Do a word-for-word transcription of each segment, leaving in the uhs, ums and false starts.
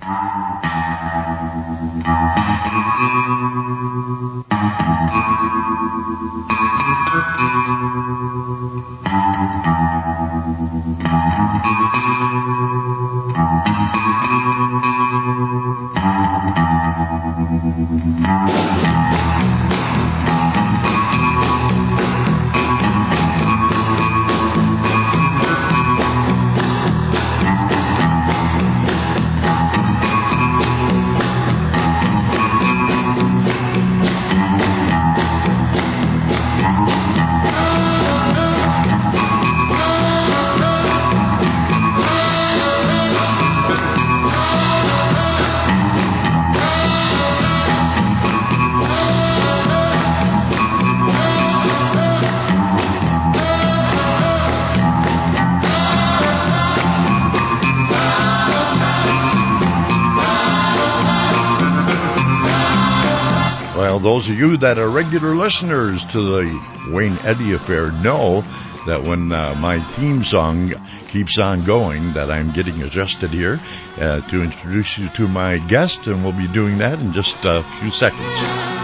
Those of you that are regular listeners to the Wayne Eddy Affair know that when uh, my theme song keeps on going, that I'm getting adjusted here uh, to introduce you to my guest, and we'll be doing that in just a few seconds.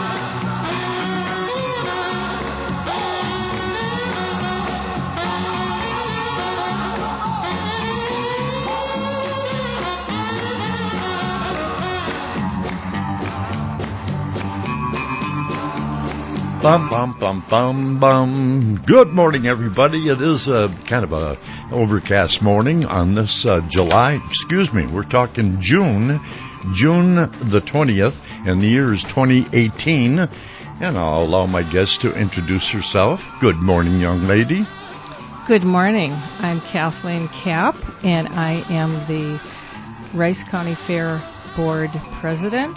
Bum, bum, bum, bum, bum. Good morning, everybody. It is a kind of a overcast morning on this uh, July, excuse me, we're talking June, June the twentieth, and the year is twenty eighteen. And I'll allow my guest to introduce herself. Good morning, young lady. Good morning. I'm Kathleen Kapp, and I am the Rice County Fair Board President.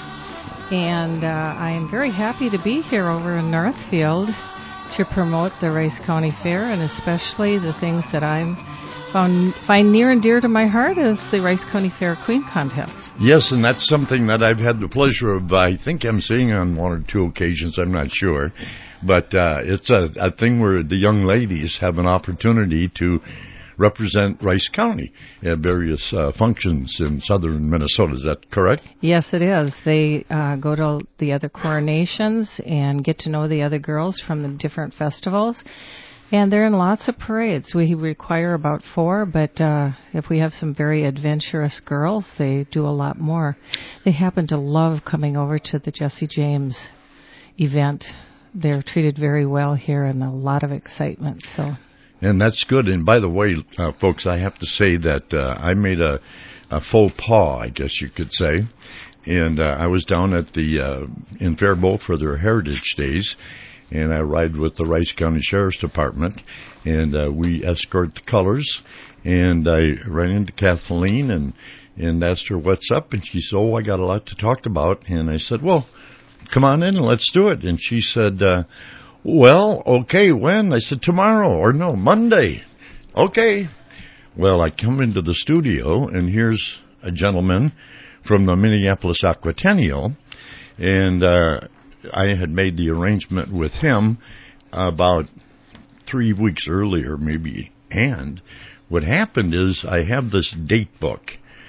And uh, I am very happy to be here over in Northfield to promote the Rice County Fair, and especially the things that I found, find near and dear to my heart is the Rice County Fair Queen Contest. Yes, and that's something that I've had the pleasure of, I think I'm seeing on one or two occasions, I'm not sure. But uh, it's a, a thing where the young ladies have an opportunity to represent Rice County at various uh, functions in southern Minnesota. Is that correct? Yes, it is. They uh, go to the other coronations and get to know the other girls from the different festivals. And they're in lots of parades. We require about four, but uh, if we have some very adventurous girls, they do a lot more. They happen to love coming over to the Jesse James event. They're treated very well here and a lot of excitement, so... And that's good. And by the way, uh, folks, I have to say that uh, I made a, a faux pas, I guess you could say. And uh, I was down at the uh, in Faribault for their Heritage Days, and I ride with the Rice County Sheriff's Department, and uh, we escort the colors. And I ran into Kathleen and, and asked her what's up, and she said, "Oh, I got a lot to talk about." And I said, "Well, come on in and let's do it." And she said, uh, "Well, okay, when?" I said, "Tomorrow," or no, Monday. Okay. Well, I come into the studio, and here's a gentleman from the Minneapolis Aquatennial, and uh, I had made the arrangement with him about three weeks earlier, maybe. And what happened is I have this date book,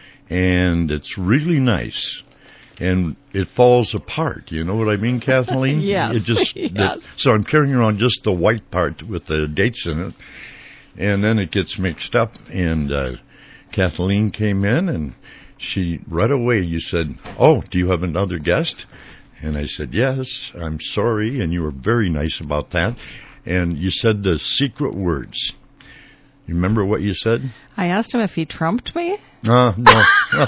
and it's really nice. And it falls apart. You know what I mean, Kathleen? Yes. It just, yes. The, so I'm carrying around just the white part with the dates in it, and then it gets mixed up. And uh, Kathleen came in, and she, right away, you said, "Oh, do you have another guest?" And I said, "Yes, I'm sorry," and you were very nice about that. And you said the secret words. You remember what you said? I asked him if he trumped me. Uh, no.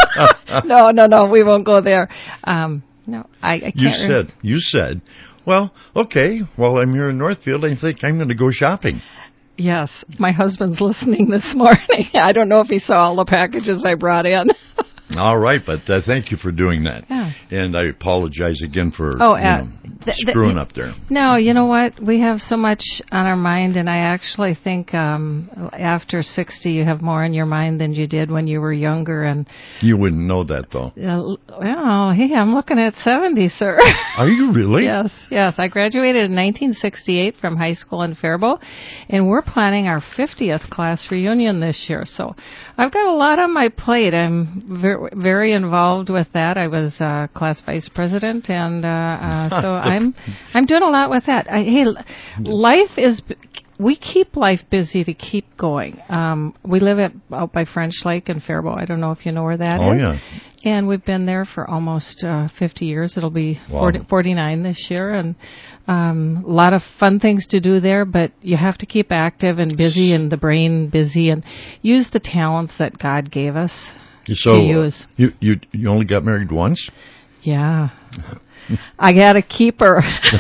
no, no, no, we won't go there. Um, no, I, I can't. You said, rem- you said, "Well, okay, well, I'm here in Northfield. I think I'm going to go shopping." Yes, my husband's listening this morning. I don't know if he saw all the packages I brought in. All right, but uh, thank you for doing that. Yeah. And I apologize again for oh, you uh, know, th- screwing th- up there. No, you know what? We have so much on our mind, and I actually think um, after sixty, you have more on your mind than you did when you were younger. And You wouldn't know that, though. uh, well, hey, I'm looking at seventy, sir. Are you really? Yes, yes. I graduated in nineteen sixty-eight from high school in Faribault, and we're planning our fiftieth class reunion this year. So I've got a lot on my plate. I'm ver- very involved with that. I was uh, class vice president, and uh, uh, so I'm I'm doing a lot with that. I, hey, life is. We keep life busy to keep going. Um, we live at, out by French Lake in Faribault. I don't know if you know where that Oh, is. yeah. And we've been there for almost uh, fifty years. It'll be Wow. forty, forty-nine this year. And um, a lot of fun things to do there, but you have to keep active and busy and the brain busy and use the talents that God gave us So to use. You, you, you only got married once? Yeah. I got a keeper.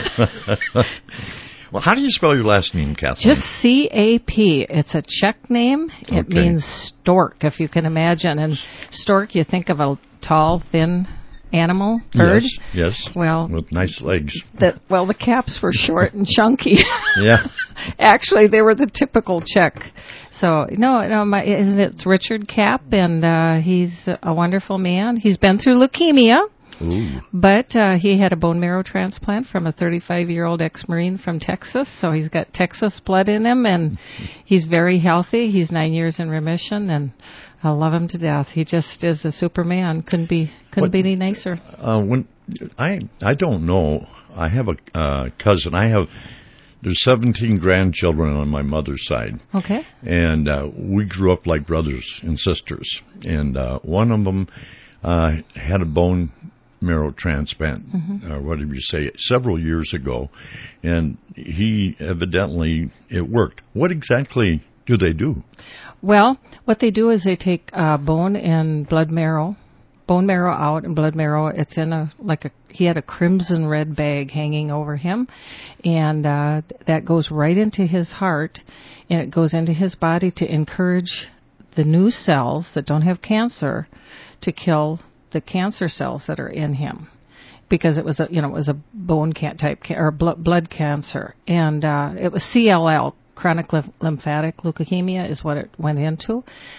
Well, how do you spell your last name, Kathleen? Just C A P. It's a Czech name. It Okay. means stork, if you can imagine. And stork, you think of a tall, thin animal, bird. Yes, yes. Well, With nice legs. the, well, the caps were short and chunky. Yeah. Actually, they were the typical Czech. So, no, no, my, it's Richard Kapp, and uh, he's a wonderful man. He's been through leukemia. Ooh. But uh, he had a bone marrow transplant from a thirty-five-year-old ex-Marine from Texas, so he's got Texas blood in him, and he's very healthy. He's nine years in remission, and I love him to death. He just is a superman. Couldn't be couldn't What- be any nicer. Uh, when I I don't know. I have a uh, cousin. I have there's seventeen grandchildren on my mother's side, Okay. and uh, we grew up like brothers and sisters. And uh, one of them uh, had a bone marrow transplant, mm-hmm. or whatever you say, several years ago, and he evidently it worked. What exactly do they do? Well, what they do is they take uh, bone and blood marrow, bone marrow out and blood marrow. It's in a like a he had a crimson red bag hanging over him, and uh, that goes right into his heart, and it goes into his body to encourage the new cells that don't have cancer to kill the cancer cells that are in him, because it was a you know it was a bone can- type ca- or blood blood cancer, and uh, it was C L L, chronic lymph- lymphatic leukemia, is what it went into.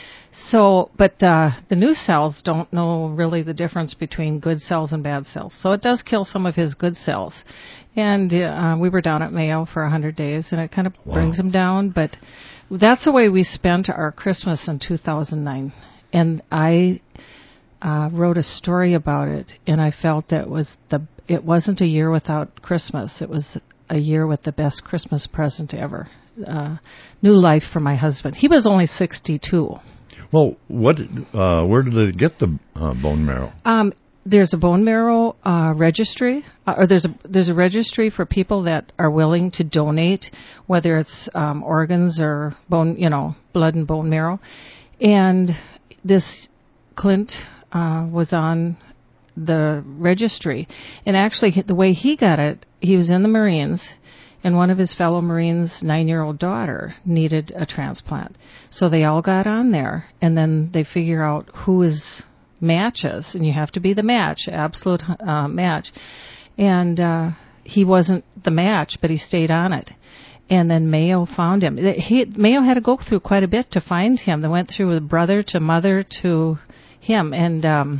So, but uh, the new cells don't know really the difference between good cells and bad cells. So it does kill some of his good cells. And uh, we were down at Mayo for one hundred days, and it kind of Wow. brings him down. But that's the way we spent our Christmas in two thousand nine. And I uh, wrote a story about it, and I felt that was the it wasn't a year without Christmas. It was a year with the best Christmas present ever. Uh, new life for my husband. He was only sixty-two. Well, what? Uh, where do they get the uh, bone marrow? Um, there's a bone marrow uh, registry, uh, or there's a there's a registry for people that are willing to donate, whether it's um, organs or bone, you know, blood and bone marrow. And this Clint uh, was on the registry, and actually the way he got it, he was in the Marines. And one of his fellow Marines' nine-year-old daughter needed a transplant. So they all got on there, and then they figure out who is matches, and you have to be the match, absolute uh, match. And uh, he wasn't the match, but he stayed on it. And then Mayo found him. He, Mayo had to go through quite a bit to find him. They went through with brother to mother to him. And um,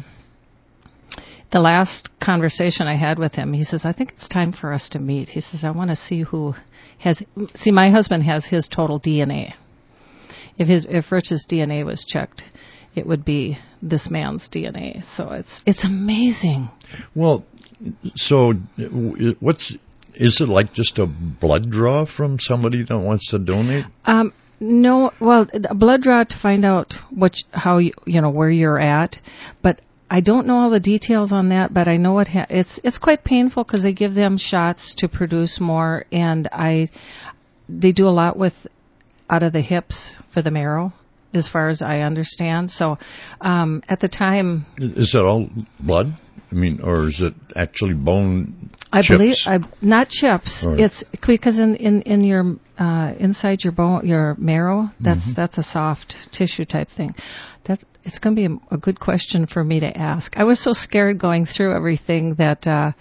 the last conversation I had with him, he says, I think it's time for us to meet. He says, I want to see who has, see, my husband has his total D N A. If his, if Rich's D N A was checked, it would be this man's D N A. So it's, it's amazing. Well, so what's, is it like just a blood draw from somebody that wants to donate? Um, no, well, a blood draw to find out what, how you, you know, where you're at, but I don't know all the details on that, but I know it ha- it's it's quite painful because they give them shots to produce more, and I they do a lot with out of the hips for the marrow, as far as I understand. So um, at the time, Is that all blood? I mean, or is it actually bone I chips? believe I not chips. Or- It's because in, in, in your uh, inside your bone, your marrow, that's Mm-hmm. that's a soft tissue type thing. That's it's going to be a, a good question for me to ask. I was so scared going through everything that uh,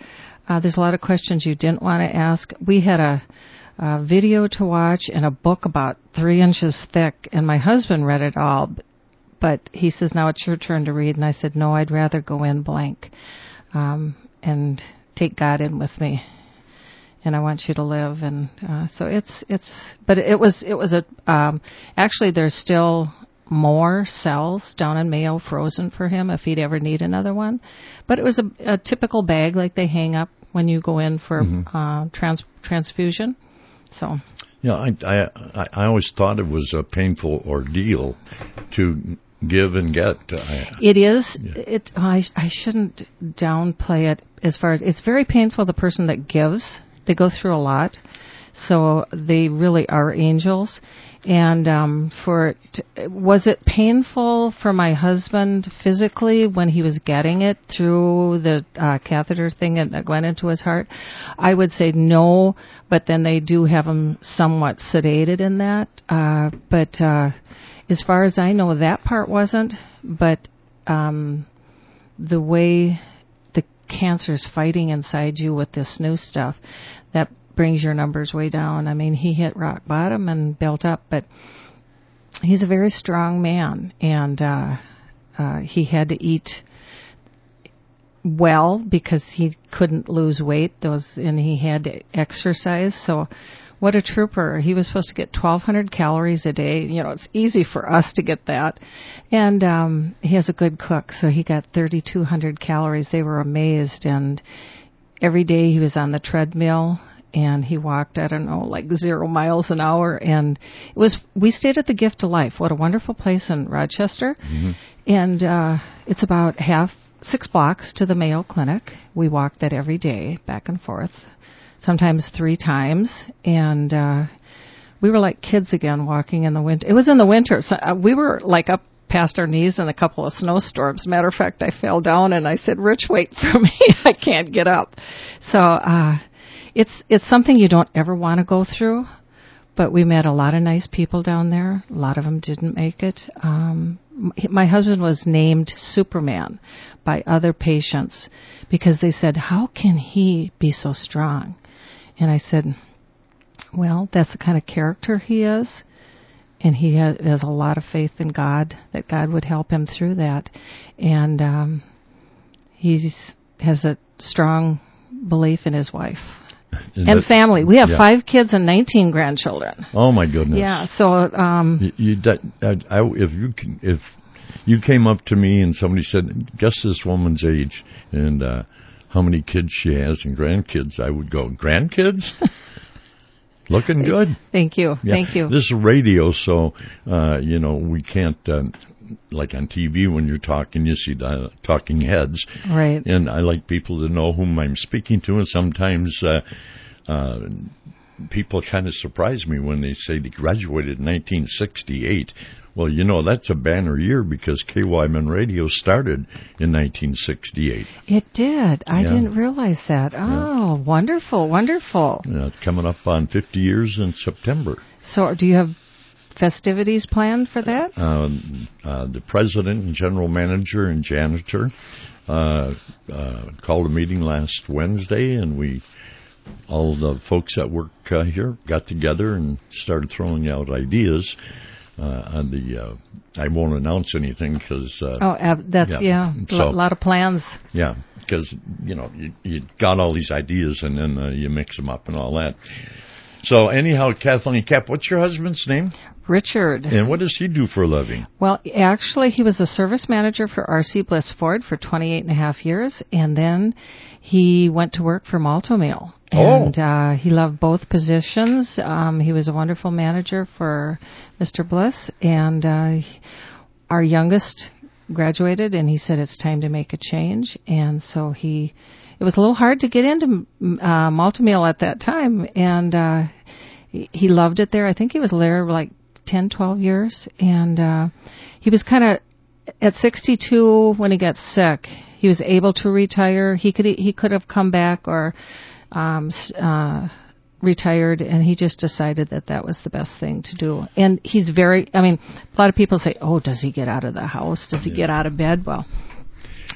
Uh, there's a lot of questions you didn't want to ask. We had a, a video to watch and a book about three inches thick, and my husband read it all. But he says, now it's your turn to read. And I said, no, I'd rather go in blank um, and take God in with me. And I want you to live. And uh, so it's, it's, but it was, it was a, um, actually there's still more cells down in Mayo frozen for him if he'd ever need another one. But it was a, a typical bag like they hang up when you go in for mm-hmm. uh, trans, transfusion. So. Yeah, I, I, I always thought it was a painful ordeal to give and get. I, it is. Yeah. It. I, I shouldn't downplay it as far as it's very painful. The person that gives, they go through a lot, so they really are angels. And um, for it, was it painful for my husband physically when he was getting it through the uh, catheter thing that went into his heart? I would say no, but then they do have him somewhat sedated in that. Uh, but uh, as far as I know, that part wasn't. But um, the way the cancer's fighting inside you with this new stuff, that brings your numbers way down. I mean, he hit rock bottom and built up, but he's a very strong man, and uh, uh, he had to eat well because he couldn't lose weight. Those and he had to exercise. So, what a trooper! He was supposed to get twelve hundred calories a day. You know, it's easy for us to get that, and um, he has a good cook, so he got thirty-two hundred calories. They were amazed, and every day he was on the treadmill. And he walked, I don't know, like zero miles an hour. And it was, we stayed at the Gift of Life. What a wonderful place in Rochester. Mm-hmm. And uh, it's about half, six blocks to the Mayo Clinic. We walked that every day, back and forth, sometimes three times. And uh, we were like kids again walking in the winter. It was in the winter. So uh, we were like up past our knees in a couple of snowstorms. Matter of fact, I fell down and I said, Rich, wait for me. I can't get up. So, uh, It's it's something you don't ever want to go through, but we met a lot of nice people down there. A lot of them didn't make it. Um, my husband was named Superman by other patients because they said, how can he be so strong? And I said, well, that's the kind of character he is, and he has, has a lot of faith in God, that God would help him through that. And um, he has a strong belief in his wife. And, and family. We have yeah. five kids and nineteen grandchildren. Oh my goodness! Yeah. So, um, you, you I, I, if you can, if you came up to me and somebody said, "Guess this woman's age and uh, how many kids she has and grandkids," I would go, "Grandkids? Looking good." Thank you. Yeah. Thank you. This is radio, so uh, you know we can't. Uh, like on T V when you're talking, you see the talking heads. Right. And I like people to know whom I'm speaking to, and sometimes uh, uh, people kind of surprise me when they say they graduated in nineteen sixty-eight. Well, you know, that's a banner year because K Y M N Radio started in nineteen sixty-eight. It did. I yeah. didn't realize that. Oh, yeah. wonderful, wonderful. Yeah, it's coming up on fifty years in September. So do you have festivities planned for that? Uh, uh, the president and general manager and janitor uh, uh, called a meeting last Wednesday, and we, all the folks that work uh, here, got together and started throwing out ideas. Uh, on the, uh, I won't announce anything because. Uh, oh, uh, that's yeah, a yeah, so, lot of plans. Yeah, because you know you, you got all these ideas and then uh, you mix them up and all that. So anyhow, Kathleen Cap, what's your husband's name? Richard. And what does he do for a living? Well, actually, he was a service manager for R C Bliss Ford for twenty-eight and a half years, and then he went to work for Maltomeal. And oh. uh, he loved both positions. Um, he was a wonderful manager for Mister Bliss, and uh, our youngest graduated, and he said it's time to make a change, and so he... It was a little hard to get into uh, Maltomeal at that time, and uh, he, he loved it there. I think he was there like ten, twelve years, and uh, he was kind of at sixty-two when he got sick. He was able to retire. He could he could have come back or um, uh, retired, and he just decided that that was the best thing to do. And he's very. I mean, a lot of people say, "Oh, does he get out of the house? Does he yeah. get out of bed?" Well.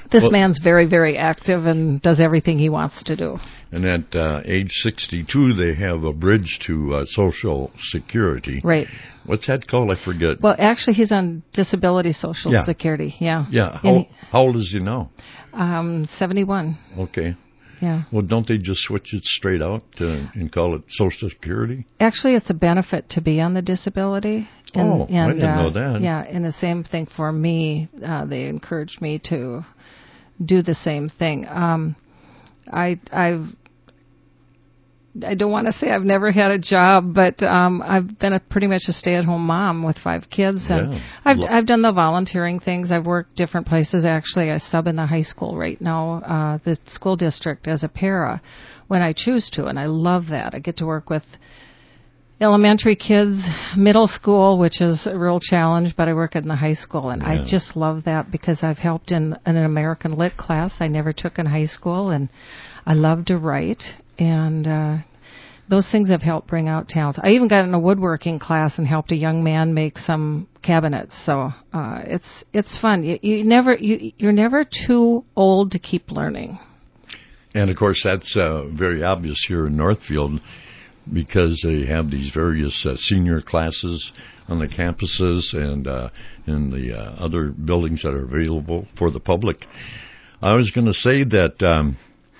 This Well, man's very, very active and does everything he wants to do. And at uh, age sixty-two, they have a bridge to uh, Social Security. Right. What's that called? I forget. Well, actually, he's on disability Social Yeah. Security. Yeah. Yeah. How, And he- how old is he now? Um, seventy-one. Okay. Yeah. Well, don't they just switch it straight out uh, and call it Social Security? Actually, it's a benefit to be on the disability. And, Oh, I and, didn't uh, know that. Yeah, and the same thing for me. Uh, they encouraged me to do the same thing. Um, I, I've, I don't want to say I've never had a job, but um, I've been a, pretty much a stay-at-home mom with five kids, and Yeah. I've Lo- I've done the volunteering things. I've worked different places. Actually, I sub in the high school right now, uh, the school district as a para, when I choose to, and I love that. I get to work with elementary kids, middle school, which is a real challenge, but I work in the high school, and Yeah. I just love that because I've helped in, in an American Lit class I never took in high school, and I love to write, and uh, those things have helped bring out talents. I even got in a woodworking class and helped a young man make some cabinets, so uh, it's it's fun. You, you never you you're never too old to keep learning. And, of course, that's uh, very obvious here in Northfield because they have these various uh, senior classes on the campuses and uh, in the uh, other buildings that are available for the public. I was going to say that um,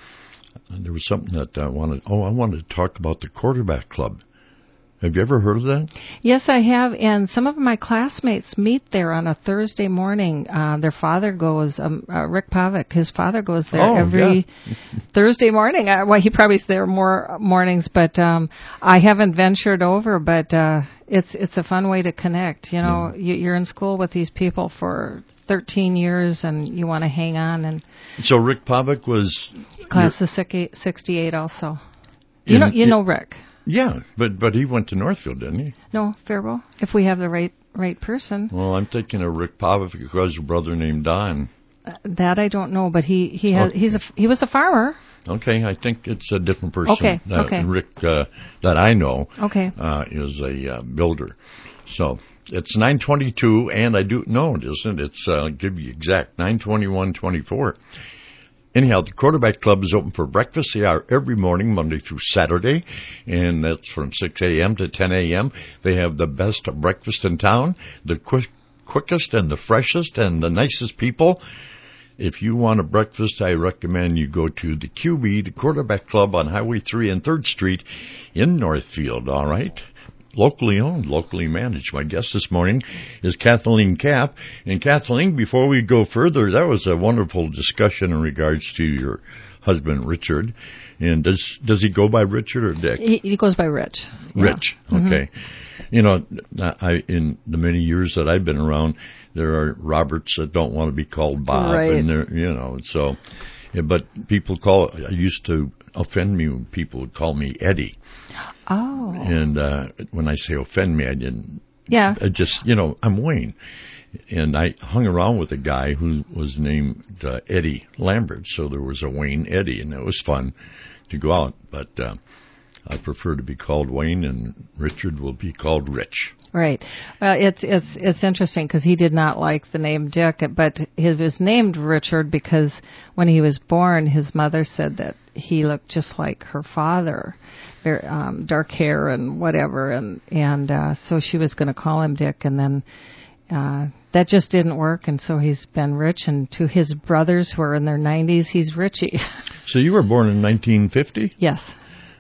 there was something that I wanted. Oh, I wanted to talk about the Quarterback Club. Have you ever heard of that? Yes, I have, and some of my classmates meet there on a Thursday morning. Uh, their father goes, um, uh, Rick Pavick, his father goes there Oh, every yeah. Thursday morning. Uh, well, he probably's there more mornings, but um, I haven't ventured over, but uh, it's it's a fun way to connect. You know, you, you're in school with these people for thirteen years, and you want to hang on, and So Rick Pavick was class of sixty-eight also. You In- know, you know Rick. yeah, but but he went to Northfield, didn't he? No, Faribault, if we have the right right person. Well, I'm thinking of Rick Pavick because he has a brother named Don. Uh, that I don't know, but he he has Okay. he's a he was a farmer. Okay, I think it's a different person. Okay, Uh, okay. Rick, uh, that I know, Okay. uh, is a uh, builder. So it's nine twenty-two, and I do know it isn't. It's uh, I'll give you exact nine twenty-one twenty-four. Anyhow, the Quarterback Club is open for breakfast. They are every morning, Monday through Saturday, and that's from six a.m. to ten a.m. They have the best breakfast in town, the quick, quickest and the freshest and the nicest people. If you want a breakfast, I recommend you go to the Q B, the Quarterback Club on Highway three and third Street in Northfield, all right? Locally owned, locally managed. My guest this morning is Kathleen Kapp. And Kathleen, before we go further, that was a wonderful discussion in regards to your husband, Richard. And does does he go by Richard or Dick? He, he goes by Rich. Yeah. Rich, okay. You know, I in the many years that I've been around, there are Roberts that don't want to be called Bob, Right. and they're, you know, so. Yeah, but people call. I used to offend me when people would call me Eddie, Oh. and uh, when I say offend me, I didn't. Yeah. I just, you know, I'm Wayne, and I hung around with a guy who was named uh, Eddie Lambert, so there was a Wayne Eddie, and it was fun to go out, but. Uh, I prefer to be called Wayne, and Richard will be called Rich. Right. Well, it's it's it's interesting because he did not like the name Dick, but he was named Richard because when he was born, his mother said that he looked just like her father, very, um, dark hair and whatever, and and uh, so she was going to call him Dick, and then. Uh, that just didn't work, and so he's been Rich, and to his brothers who are in their nineties, he's Richie. So you were born in nineteen fifty? Yes.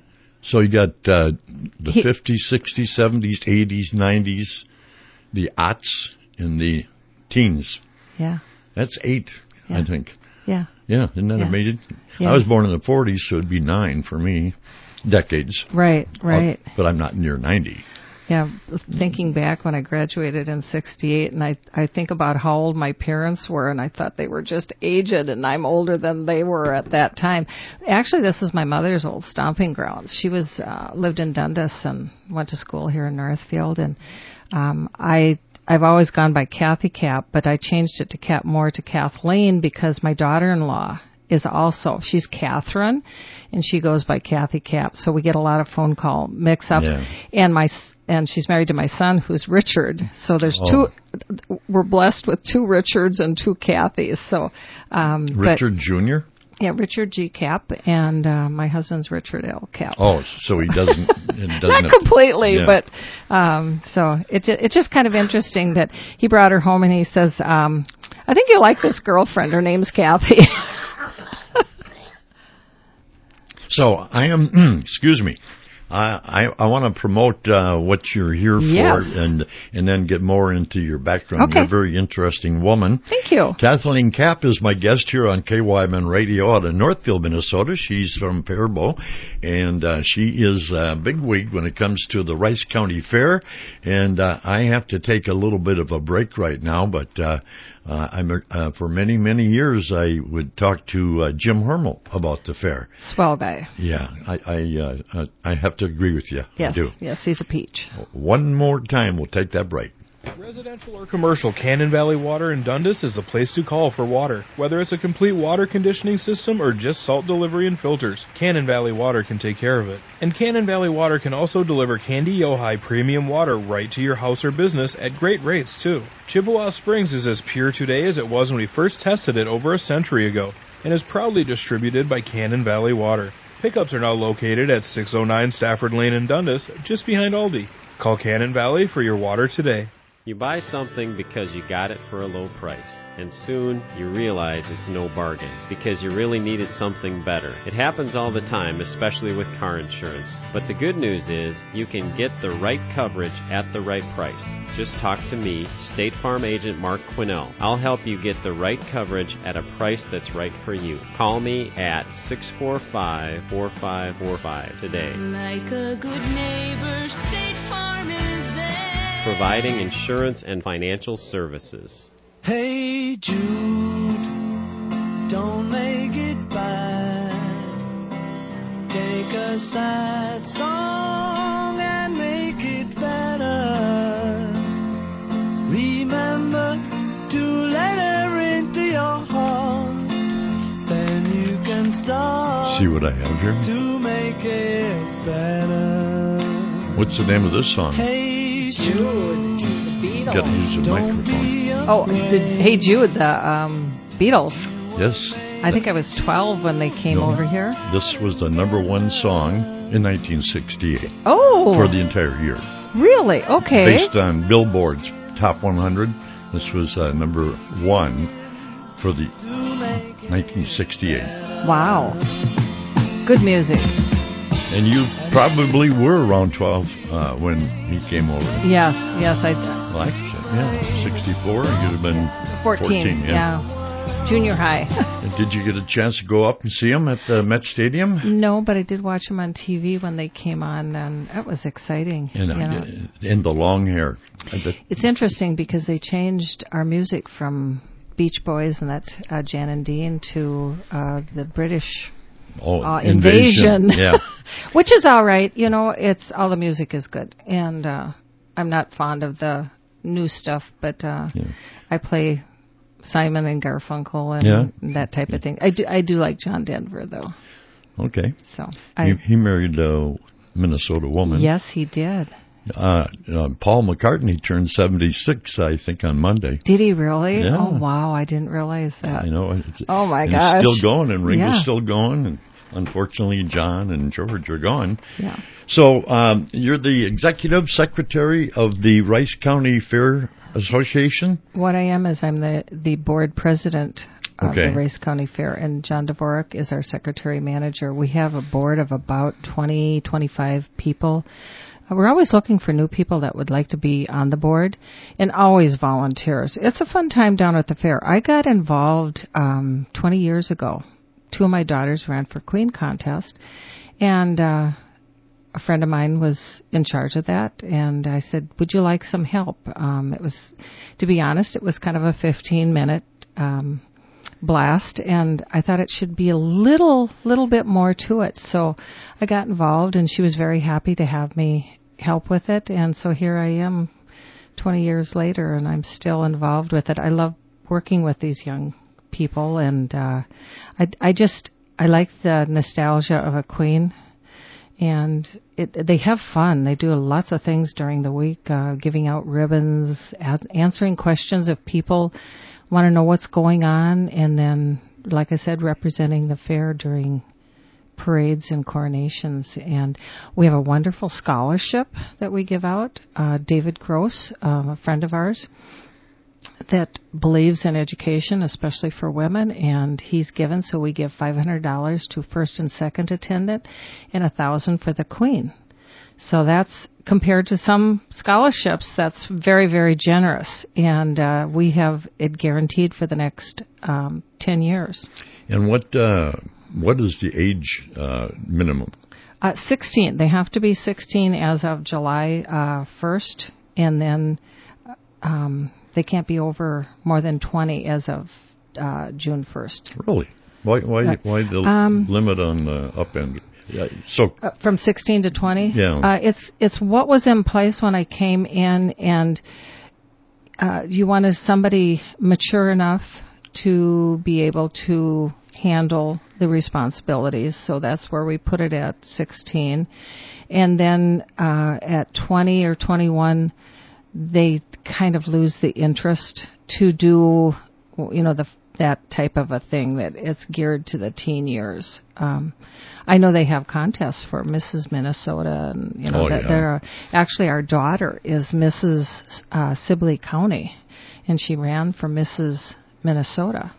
So you got uh, the He- fifties, sixties, seventies, eighties, nineties, the aughts, and the teens. Yeah. That's eight, I Yeah. think. Yeah. Yeah, isn't that Yeah. amazing? Yes. I was born in the forties, so it'd be nine for me. Decades. Right, right. Uh, but I'm not near ninety. Yeah, thinking back when I graduated in sixty-eight, and I, I think about how old my parents were, and I thought they were just aged, and I'm older than they were at that time. Actually, this is my mother's old stomping grounds. She was uh, lived in Dundas and went to school here in Northfield, and um, I I've always gone by Kathy Kapp, but I changed it to Kapp more to Kathleen because my daughter-in-law is also, she's Catherine, and she goes by Kathy Cap. So we get a lot of phone call mix-ups. Yeah. And my and she's married to my son, who's Richard. So there's oh. two, we're blessed with two Richards and two Kathys. So um, Richard but, Junior? Yeah, Richard G. Cap, and uh, my husband's Richard L. Cap. Oh, so he doesn't... It doesn't Not have, completely, yeah. but um, so it's it's just kind of interesting that he brought her home and he says, um, I think you like this girlfriend. Her name's Kathy. So I am, excuse me, I I, I want to promote uh, what you're here for, yes. and and then get more into your background. Okay. You're a very interesting woman. Thank you. Kathleen Cap is my guest here on K Y M N Radio out of Northfield, Minnesota. She's from Faribault, and uh, she is a bigwig when it comes to the Rice County Fair. And uh, I have to take a little bit of a break right now, but uh, uh, I'm uh, for many many years I would talk to uh, Jim Hermel about the fair. Swell guy. Yeah, I I, uh, I have to agree with you. Yes, I do. yes, he's a peach. One more time, we'll take that break. Residential or commercial, Cannon Valley Water in Dundas is the place to call for water. Whether it's a complete water conditioning system or just salt delivery and filters, Cannon Valley Water can take care of it. And Cannon Valley Water can also deliver Candy Yohai premium water right to your house or business at great rates, too. Chippewa Springs is as pure today as it was when we first tested it over a century ago, and is proudly distributed by Cannon Valley Water. Pickups are now located at six oh nine Stafford Lane in Dundas, just behind Aldi. Call Cannon Valley for your water today. You buy something because you got it for a low price, and soon you realize it's no bargain because you really needed something better. It happens all the time, especially with car insurance. But the good news is you can get the right coverage at the right price. Just talk to me, State Farm Agent Mark Quinnell. I'll help you get the right coverage at a price that's right for you. Call me at six four five, four five four five today. Like a good neighbor, State Farm is there. Providing insurance and financial services. Hey Jude, don't make it bad. Take a sad song and make it better. Remember to let her into your heart. Then you can start. See what I have here? To make it better. What's the name of this song? Hey Jude, the Beatles. Got to use the microphone. Oh, did, Hey Jude, the um, Beatles. Yes. I think I was twelve when they came no, over here. This was the number one song in nineteen sixty-eight. Oh. For the entire year. Really? Okay. Based on Billboard's Top one hundred, this was uh, number one for the nineteen sixty-eight. Wow. Good music. And you probably were around twelve uh, when he came over. Yes, yes, I. Well, actually, yeah, sixty-four. You'd have been fourteen. fourteen, yeah. yeah. Junior high. Did you get a chance to go up and see him at the Met Stadium? No, but I did watch him on T V when they came on, and that was exciting. And, you know. and the long hair. It's interesting because they changed our music from Beach Boys and that uh, Jan and Dean to uh, the British. Oh, uh, invasion, invasion. Yeah. Which is all right. You know, it's all the music is good, and uh, I'm not fond of the new stuff, but uh, yeah. I play Simon and Garfunkel and yeah. that type of thing. I do. I do like John Denver though. Okay. So I, he, he married a Minnesota woman. Yes, he did. Uh, uh, Paul McCartney turned seventy-six, I think, on Monday. Did he really? Yeah. Oh, wow. I didn't realize that. You know, it's, oh, my and gosh. It's still going, and Ringo's yeah. still going, and unfortunately, John and George are gone. Yeah. So um, you're the executive secretary of the Rice County Fair Association? What I am is I'm the, the board president of okay. the Rice County Fair, and John Dvorak is our secretary manager. We have a board of about twenty, twenty-five people. We're always looking for new people that would like to be on the board, and always volunteers. It's a fun time down at the fair. I got involved um, twenty years ago. Two of my daughters ran for Queen contest, and uh, a friend of mine was in charge of that, and I said, would you like some help? Um, it was, to be honest, it was kind of a fifteen-minute um, blast, and I thought it should be a little, little bit more to it. So I got involved, and she was very happy to have me help with it, and so here I am twenty years later, and I'm still involved with it. I love working with these young people, and uh, I, I just, I like the nostalgia of a queen. And it, they have fun. They do lots of things during the week, uh, giving out ribbons, a- answering questions if people want to know what's going on, and then, like I said, representing the fair during parades and coronations. And we have a wonderful scholarship that we give out. Uh, David Gross, uh, a friend of ours, that believes in education, especially for women, and he's given, so we give five hundred dollars to first and second attendant and one thousand dollars for the queen. So that's, compared to some scholarships, that's very, very generous, and uh, we have it guaranteed for the next um, ten years. And what uh, what is the age uh, minimum? Uh, sixteen. They have to be sixteen as of July uh, first, and then um, they can't be over more than twenty as of uh, June first. Really? Why why Right. why the Um, limit on the up end? Yeah, so Uh, from sixteen to twenty? Yeah. Uh, it's it's what was in place when I came in, and uh, you wanted somebody mature enough to be able to handle the responsibilities. So that's where we put it at sixteen. And then uh, at twenty or twenty-one, they kind of lose the interest to do, you know, the that type of a thing, that it's geared to the teen years. Um, I know they have contests for Missus Minnesota, and you know Oh, that yeah. there are, actually our daughter is Missus Uh, Sibley County, and she ran for Missus Minnesota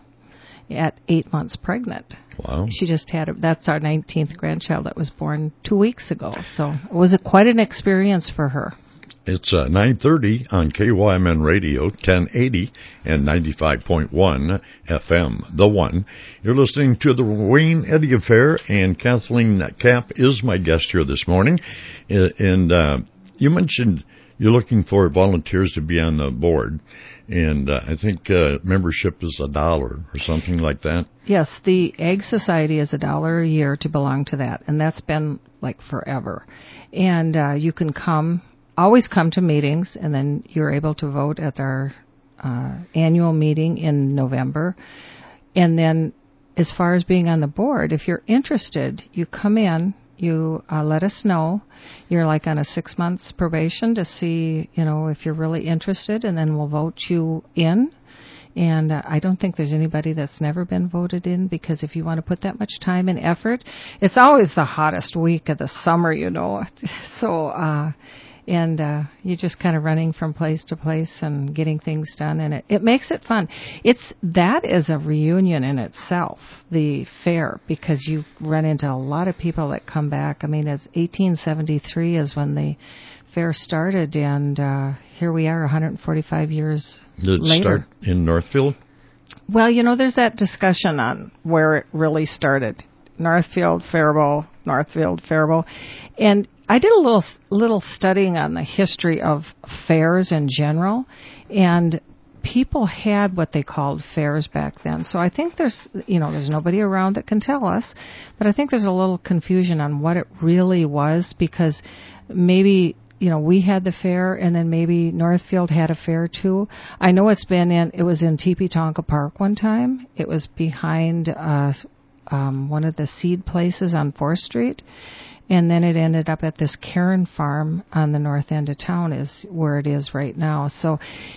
at eight months pregnant. wow. She just had a, that's our nineteenth grandchild that was born two weeks ago. So it was a, quite an experience for her. It's uh, nine thirty on K Y M N Radio, ten eighty and ninety-five point one F M, The One. You're listening to the Wayne Eddy Affair, and Kathleen Kapp is my guest here this morning. Uh, And uh, you mentioned you're looking for volunteers to be on the board, and uh, I think uh, membership is a dollar or something like that. Yes, the Egg Society is a dollar a year to belong to that, and that's been like forever. And uh, you can come, always come to meetings, and then you're able to vote at our uh, annual meeting in November. And then as far as being on the board, if you're interested, you come in, you uh, let us know. You're like on a six months probation to see, you know, if you're really interested, and then we'll vote you in. And uh, I don't think there's anybody that's never been voted in, because if you want to put that much time and effort, it's always the hottest week of the summer, you know. So, uh, and uh, you're just kind of running from place to place and getting things done, and it, it makes it fun. It's that is a reunion in itself, the fair, because you run into a lot of people that come back. I mean, it's eighteen seventy-three is when the fair started, and uh, here we are one hundred forty-five years Did it later. start in Northfield? Well, you know, there's that discussion on where it really started. Northfield, Faribault, Northfield, Faribault. And I did a little little studying on the history of fairs in general, and people had what they called fairs back then. So I think there's, you know, there's nobody around that can tell us, but I think there's a little confusion on what it really was, because maybe, you know, we had the fair, and then maybe Northfield had a fair too. I know it's been in, it was in Teepee Tonka Park one time. It was behind uh, um, one of the seed places on fourth Street. And then it ended up at this Karen farm on the north end of town, is where it is right now. So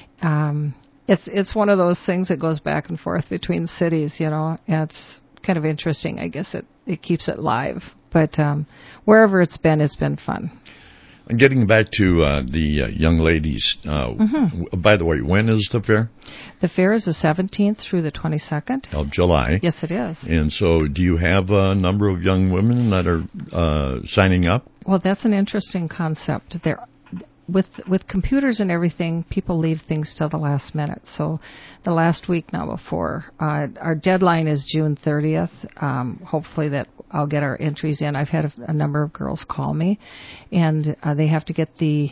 um, it's it's one of those things that goes back and forth between cities, you know. It's kind of interesting. I guess it, it keeps it live. But um, wherever it's been, it's been fun. And getting back to uh, the uh, young ladies, uh, Mm-hmm. w- by the way, when is the fair? The fair is the seventeenth through the twenty-second. Of July. Yes, it is. And so do you have a number of young women that are uh, signing up? Well, that's an interesting concept. There, with with computers and everything, people leave things till the last minute. So, the last week now before uh, our deadline is June thirtieth. Um, hopefully, that I'll get our entries in. I've had a, a number of girls call me, and uh, they have to get the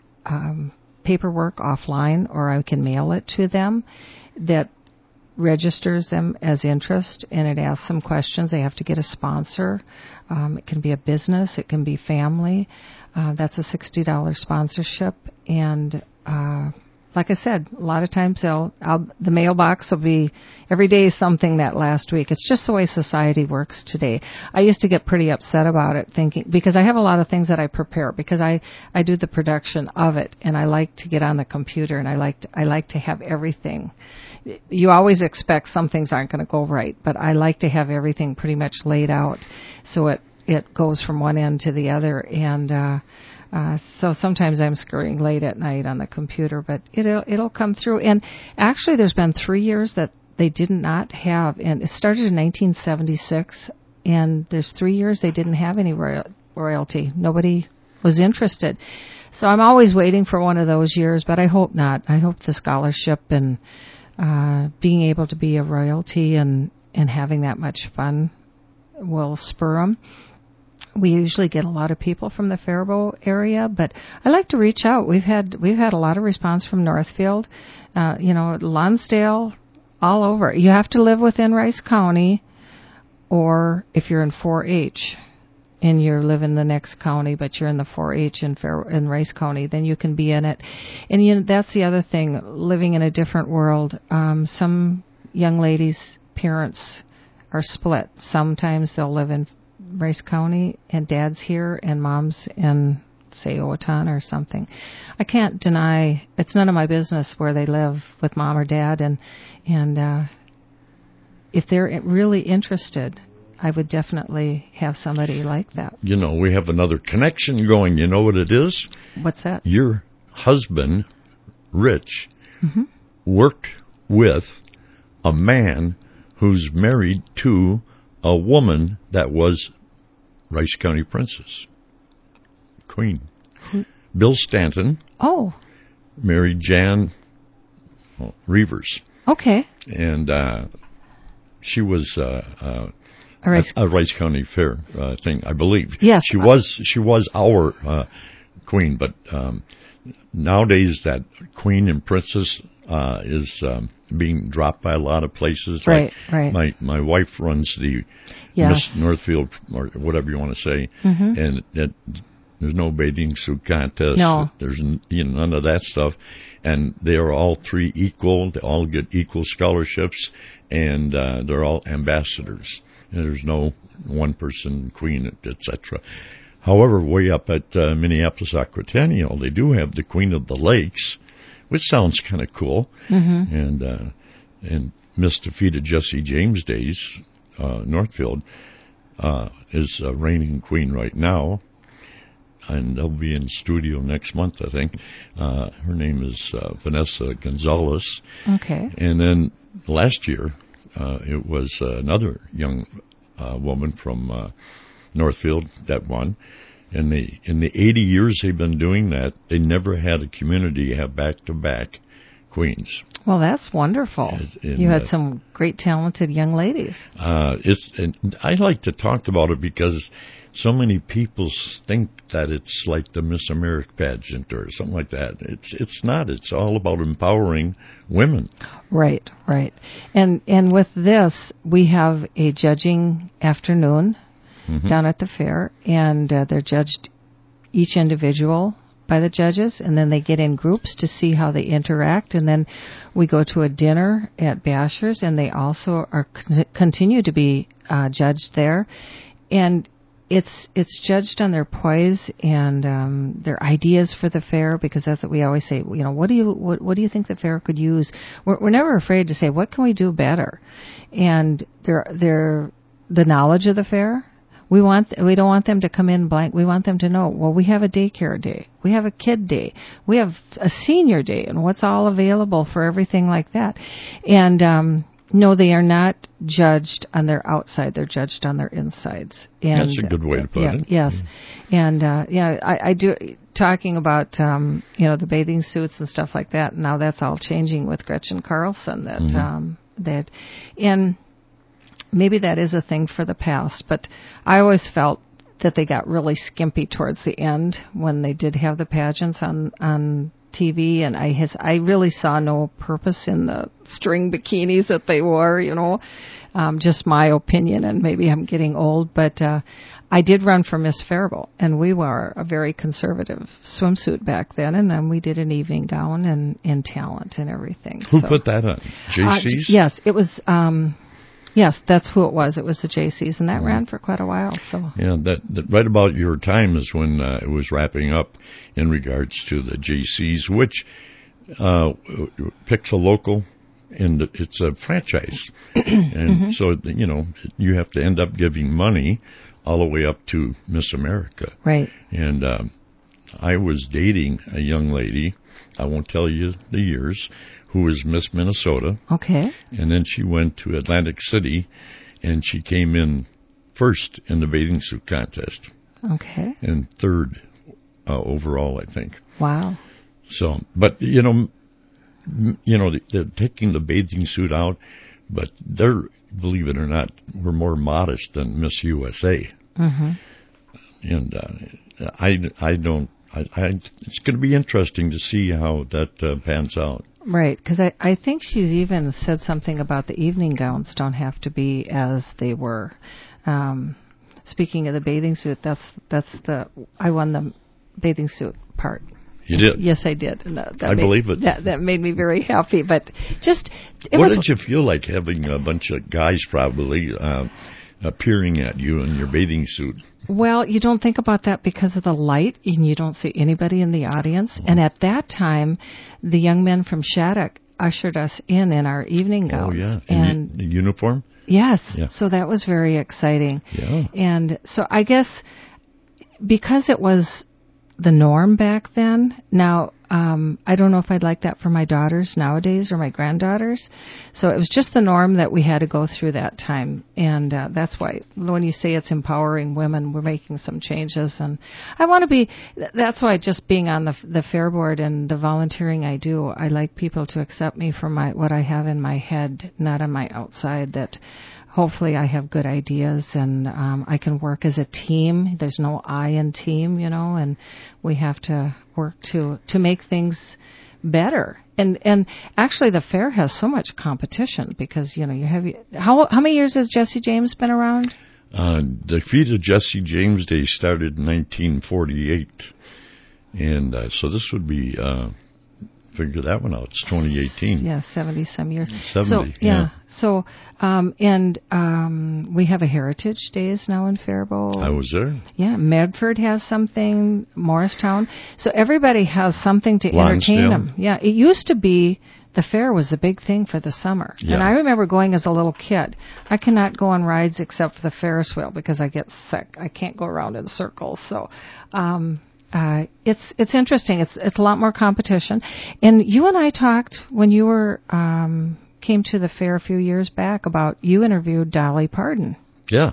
um, paperwork offline, or I can mail it to them. That registers them as interest, and it asks some questions. They have to get a sponsor. Um, it can be a business, it can be family. Uh, that's a sixty dollars sponsorship, and uh, like I said, a lot of times they'll, I'll, the mailbox will be every day something that last week. It's just the way society works today. I used to get pretty upset about it, thinking, because I have a lot of things that I prepare, because I, I do the production of it, and I like to get on the computer, and I like to, I like to have everything. You always expect some things aren't going to go right, but I like to have everything pretty much laid out so it, it goes from one end to the other, and, uh, Uh, so sometimes I'm scurrying late at night on the computer, but it'll it'll come through. And actually, there's been three years that they did not have, and it started in nineteen seventy-six, and there's three years they didn't have any royal, royalty. Nobody was interested. So I'm always waiting for one of those years, but I hope not. I hope the scholarship and uh, being able to be a royalty and, and having that much fun will spur them. We usually get a lot of people from the Faribault area, but I like to reach out. We've had we've had a lot of response from Northfield, uh, you know, Lonsdale, all over. You have to live within Rice County, or if you're in four H and you live in the next county, but you're in the four H in, Fair, in Rice County, then you can be in it. And you know, that's the other thing, living in a different world. Um, some young ladies' parents are split. Sometimes they'll live in Rice County and dad's here and mom's in, say, Owatonna or something. I can't deny, it's none of my business where they live with mom or dad, and and uh, if they're really interested, I would definitely have somebody like that. You know, we have another connection going. You know what it is? What's that? Your husband, Rich, mm-hmm. worked with a man who's married to a woman that was Rice County Princess, Queen. Hmm. Bill Stanton. Oh. Married Jan well, Reavers. Okay. And uh, she was uh, uh, a, Rice- a, a Rice County Fair uh, thing, I believe. Yes. She was she was our uh, queen, but um, nowadays that queen and princess uh, is um, being dropped by a lot of places. Right, like right. My my wife runs the yes. Miss Northfield, or whatever you want to say, mm-hmm. and it, there's no bathing suit contest. No. There's you know, none of that stuff. And they are all three equal. They all get equal scholarships, and uh, they're all ambassadors. And there's no one person queen, et cetera. However, way up at uh, Minneapolis Aquatennial, they do have the Queen of the Lakes, which sounds kind of cool. Mm-hmm. And uh, and Miss Defeated Jesse James Days, uh, Northfield, uh, is uh, reigning queen right now. And they'll be in studio next month, I think. Uh, her name is uh, Vanessa Gonzalez. Okay. And then last year, uh, it was uh, another young uh, woman from uh, Northfield that won. And they, in the eighty years they've been doing that, they never had a community have back-to-back queens. Well, that's wonderful. In, you had uh, some great, talented young ladies. Uh, it's. And I like to talk about it because so many people think that it's like the Miss America pageant or something like that. It's it's not. It's all about empowering women. Right, right. And and with this, we have a judging afternoon mm-hmm. down at the fair, and uh, they're judged each individual by the judges, and then they get in groups to see how they interact, and then we go to a dinner at Basher's, and they also are con- continue to be uh, judged there, and it's it's judged on their poise and um, their ideas for the fair, because that's what we always say. You know, what do you what, what do you think the fair could use? We're, we're never afraid to say, what can we do better? And they're they're the knowledge of the fair. We want we don't want them to come in blank. We want them to know, well, we have a daycare day, we have a kid day, we have a senior day, and what's all available for everything like that. And um, no, they are not judged on their outside; they're judged on their insides. And, that's a good way to put yeah, it. Yes, mm-hmm. and uh, yeah, I, I do talking about um, you know the bathing suits and stuff like that. Now that's all changing with Gretchen Carlson. That mm-hmm. um, that and. Maybe that is a thing for the past, but I always felt that they got really skimpy towards the end when they did have the pageants on on T V, and I has I really saw no purpose in the string bikinis that they wore, you know. um, just my opinion, and maybe I'm getting old, but uh, I did run for Miss Faribault, and we were a very conservative swimsuit back then, and then we did an evening gown and, and talent and everything. Who so. put that on? J C's? Uh, yes, it was. Um, yes, that's who it was. It was the J C's, and that mm. ran for quite a while. So yeah, that, that right about your time is when uh, it was wrapping up in regards to the J C's, which uh, picks a local. And it's a franchise. And mm-hmm. so, you know, you have to end up giving money all the way up to Miss America. Right. And uh, I was dating a young lady, I won't tell you the years, who was Miss Minnesota. Okay. And then she went to Atlantic City, and she came in first in the bathing suit contest. Okay. And third uh, overall, I think. Wow. So, but, you know... You know, they're taking the bathing suit out, but they're, believe it or not, we're more modest than Miss U S A. Mm-hmm. And uh, I, I don't, I, I, it's going to be interesting to see how that uh, pans out. Right, because I, I think she's even said something about the evening gowns don't have to be as they were. Um, speaking of the bathing suit, that's that's the, I won the bathing suit part. You did? Yes, I did. And that, that I made, believe it. That, that made me very happy. But just... It what was, did you feel like having a bunch of guys probably uh, appearing at you in your bathing suit? Well, you don't think about that because of the light, and you don't see anybody in the audience. Oh. And at that time, the young men from Shattuck ushered us in in our evening gowns. Oh, yeah. And in uniform? Yes. Yeah. So that was very exciting. Yeah. And so I guess because it was... the norm back then. Now, um, I don't know if I'd like that for my daughters nowadays or my granddaughters. So it was just the norm that we had to go through that time. And uh, that's why when you say it's empowering women, we're making some changes. And I want to be, that's why just being on the the fair board and the volunteering I do, I like people to accept me for my what I have in my head, not on my outside, that hopefully I have good ideas and um, I can work as a team. There's no I in team, you know, and we have to work to, to make things better. And and actually the fair has so much competition because, you know, you have... How how many years has Jesse James been around? Uh, the Feet of Jesse James Day started in nineteen forty-eight. And uh, so this would be... Uh, figure that one out. It's twenty eighteen. Yeah, seventy some years. seventy, so, yeah. yeah. So, um, and um, we have a Heritage Days now in Faribault. I was there. Yeah, Medford has something, Morristown. So everybody has something to Lonsdale. entertain them. Yeah, it used to be the fair was the big thing for the summer. Yeah. And I remember going as a little kid. I cannot go on rides except for the Ferris wheel because I get sick. I can't go around in circles. So, um, Uh, it's it's interesting. It's it's a lot more competition. And you and I talked when you were um, came to the fair a few years back about you interviewed Dolly Parton. Yeah.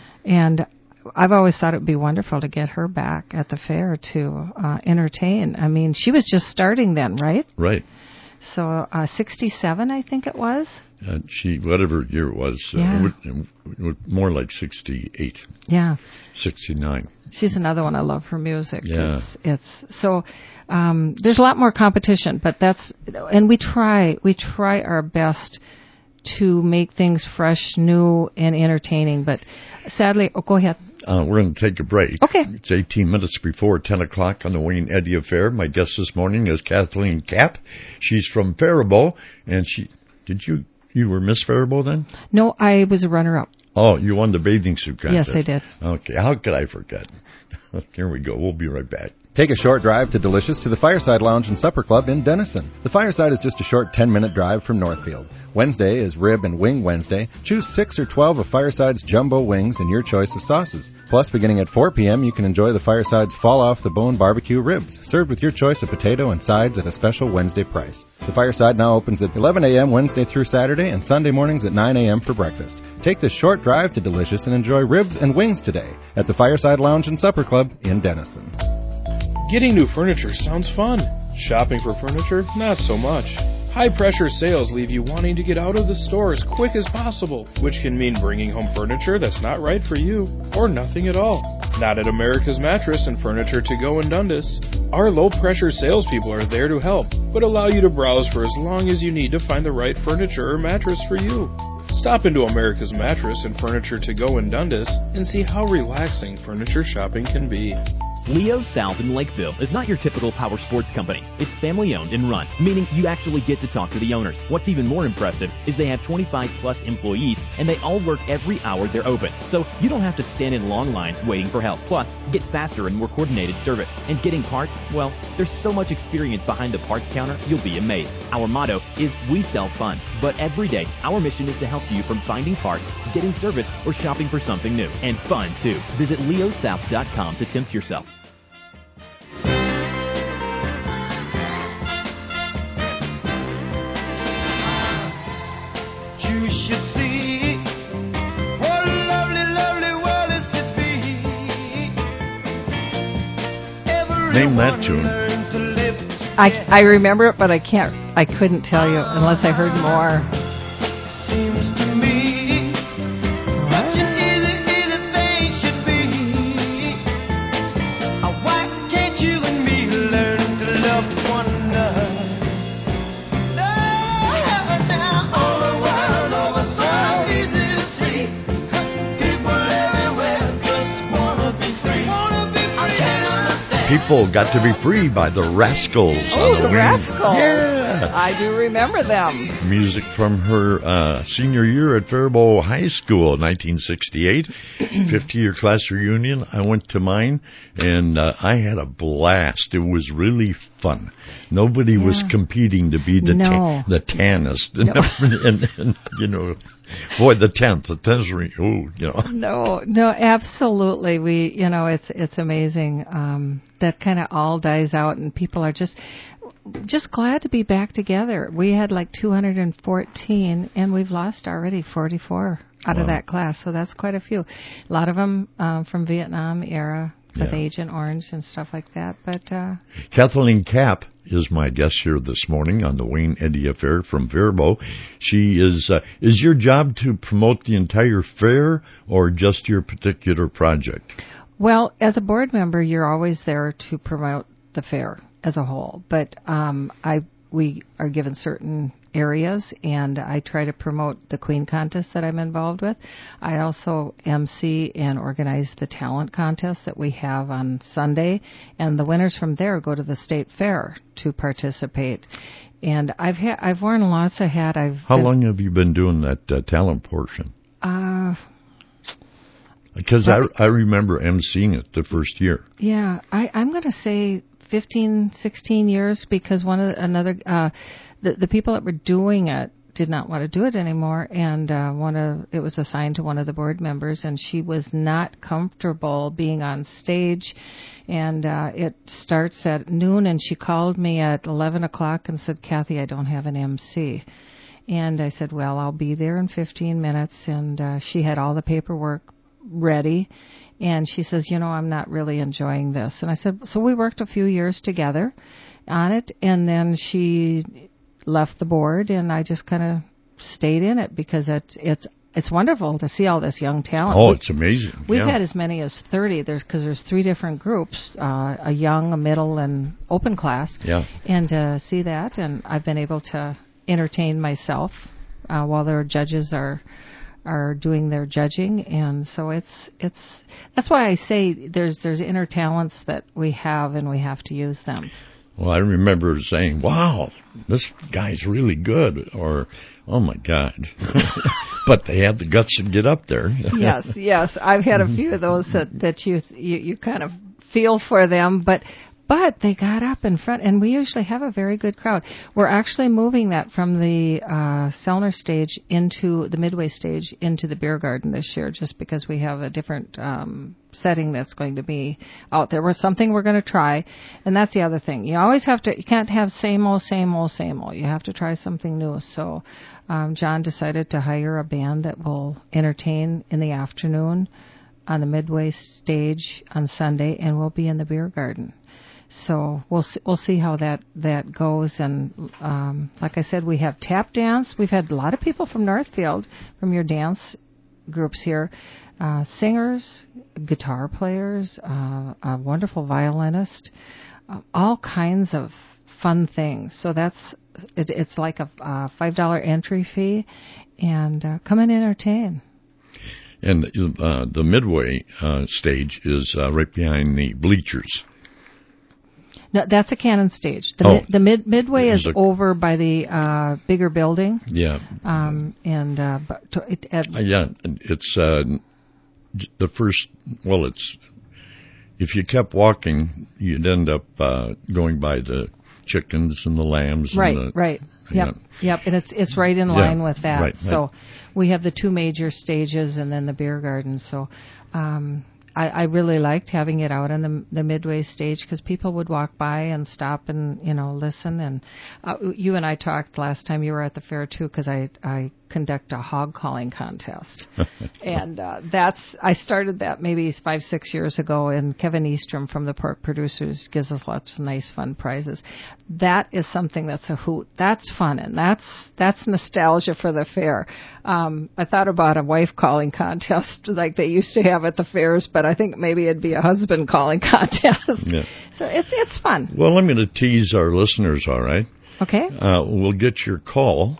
And I've always thought it would be wonderful to get her back at the fair to uh, entertain. I mean, she was just starting then, right? Right. So uh, sixty-seven, I think it was. Uh, she, whatever year it was, Yeah. uh, would, would more like sixty-eight. Yeah. sixty-nine. She's another one. I love her music. Yeah. It's, it's so um, there's a lot more competition, but that's and we try we try our best to make things fresh, new, and entertaining. But sadly, oh, go ahead. Uh, we're going to take a break. Okay. It's eighteen minutes before ten o'clock on the Wayne Eddy Affair. My guest this morning is Kathleen Kapp. She's from Faribault, and she did you you were Miss Faribault then? No, I was a runner-up. Oh, you won the bathing suit contest. Yes, I did. Okay, how could I forget? Here we go. We'll be right back. Take a short drive to Delicious to the Fireside Lounge and Supper Club in Denison. The Fireside is just a short ten-minute drive from Northfield. Wednesday is Rib and Wing Wednesday. Choose six or twelve of Fireside's jumbo wings and your choice of sauces. Plus, beginning at four p.m., you can enjoy the Fireside's fall-off-the-bone barbecue ribs, served with your choice of potato and sides at a special Wednesday price. The Fireside now opens at eleven a.m. Wednesday through Saturday and Sunday mornings at nine a.m. for breakfast. Take this short drive to Delicious and enjoy ribs and wings today at the Fireside Lounge and Supper Club in Denison. Getting new furniture sounds fun. Shopping for furniture, not so much. High-pressure sales leave you wanting to get out of the store as quick as possible, which can mean bringing home furniture that's not right for you, or nothing at all. Not at America's Mattress and Furniture To Go in Dundas. Our low-pressure salespeople are there to help, but allow you to browse for as long as you need to find the right furniture or mattress for you. Stop into America's Mattress and Furniture to Go in Dundas and see how relaxing furniture shopping can be. Leo South in Lakeville is not your typical power sports company. It's family owned and run, meaning you actually get to talk to the owners. What's even more impressive is they have twenty-five plus employees and they all work every hour they're open. So you don't have to stand in long lines waiting for help. Plus, get faster and more coordinated service. And getting parts, well, there's so much experience behind the parts counter, you'll be amazed. Our motto is we sell fun. But every day, our mission is to help you from finding parts, getting service, or shopping for something new. And fun, too. Visit leo south dot com to tempt yourself. You should see what a lovely, lovely world is to be. Name that tune. I, I remember it, but I can't, I couldn't tell you unless I heard more. Seems to me such an easy, easy thing should be. Uh, Why can't you and me learn to love one another? No, now all the world over so easy to see. People everywhere just wanna be free. Wanna be free. I can't understand. People Got to Be Free by the Rascals. Oh, on the Wing. Rascals. Yeah. I do remember them. Music from her uh, senior year at Faribault High School, nineteen sixty-eight. fifty-year class reunion. I went to mine, and uh, I had a blast. It was really fun. Nobody Yeah. was competing to be the No. ta- the tannest. No. and, and, you know, boy, the tenth, the tenth, oh, you know. No, no, absolutely. We, you know, it's it's amazing. Um, that kind of all dies out, and people are just just glad to be back together. We had like two hundred fourteen, and we've lost already forty-four out Wow. of that class. So that's quite a few. A lot of them um, from Vietnam era with Yeah. Agent Orange and stuff like that. But uh, Kathleen Kapp is my guest here this morning on the Wayne Eddy Affair from Faribault. She is, uh, is your job to promote the entire fair or just your particular project? well, as a board member, you're always there to promote the fair as a whole. But um, I we are given certain areas, and I try to promote the Queen contest that I'm involved with. I also emcee and organize the talent contest that we have on Sunday, and the winners from there go to the state fair to participate. And I've ha- I've worn lots of hats. I've How been, long have you been doing that uh, talent portion? Uh, Because I, I remember emceeing it the first year. Yeah, I, I'm going to say fifteen, sixteen years, because one of the, another uh, the the people that were doing it did not want to do it anymore, and uh, one of it was assigned to one of the board members, and she was not comfortable being on stage, and uh, it starts at noon, and she called me at eleven o'clock and said, "Kathy, I don't have an M C." And I said, "Well, I'll be there in fifteen minutes," and uh, she had all the paperwork ready. And she says, "You know, I'm not really enjoying this." And I said, so we worked a few years together on it, and then she left the board, and I just kind of stayed in it because it's it's it's wonderful to see all this young talent. Oh, We- it's amazing. We've yeah. had as many as thirty. There's because there's three different groups: uh, a young, a middle, and open class. Yeah. And to see that, and I've been able to entertain myself uh, while their judges are are doing their judging, and so it's it's that's why I say there's there's inner talents that we have, and we have to use them. Well, I remember saying, wow, this guy's really good, or, oh, my God. But they had the guts to get up there. Yes, yes. I've had a few of those that, that you, you you kind of feel for them, but but they got up in front, and we usually have a very good crowd. We're actually moving that from the uh, Selner stage into the Midway stage into the beer garden this year, just because we have a different um, setting that's going to be out there. We're something we're going to try, and that's the other thing. You always have to. You can't have same old, same old, same old. You have to try something new. So um, John decided to hire a band that will entertain in the afternoon on the Midway stage on Sunday, and we'll be in the beer garden. So we'll see, we'll see how that, that goes. And um, like I said, we have tap dance. We've had a lot of people from Northfield, from your dance groups here, uh, singers, guitar players, uh, a wonderful violinist, uh, all kinds of fun things. So that's it, it's like a uh, five dollar entry fee, and uh, come and entertain. And uh, the midway uh, stage is uh, right behind the bleachers. No, that's a Cannon stage. The, oh. mid, the mid midway There's is a, over by the uh, bigger building. Yeah. Um, and uh, but to, it, at, uh, yeah, it's uh, the first. Well, it's if you kept walking, you'd end up uh, going by the chickens and the lambs. Right. And the, right. Yep. Yeah. Yep. And it's it's right in yeah, line with that. Right, so right. we have the two major stages and then the beer garden. So. Um, I, I really liked having it out on the, the midway stage because people would walk by and stop and, you know, listen. And uh, you and I talked last time you were at the fair, too, because I, I conduct a hog calling contest. and uh, that's I started that maybe five, six years ago, and Kevin Eastrom from the Pork Producers gives us lots of nice, fun prizes. That is something that's a hoot. That's fun, and that's that's nostalgia for the fair. Um, I thought about a wife calling contest like they used to have at the fairs, but I think maybe it'd be a husband calling contest. Yeah. So it's it's fun. Well, I'm going to tease our listeners, all right? Okay. Uh, we'll get your call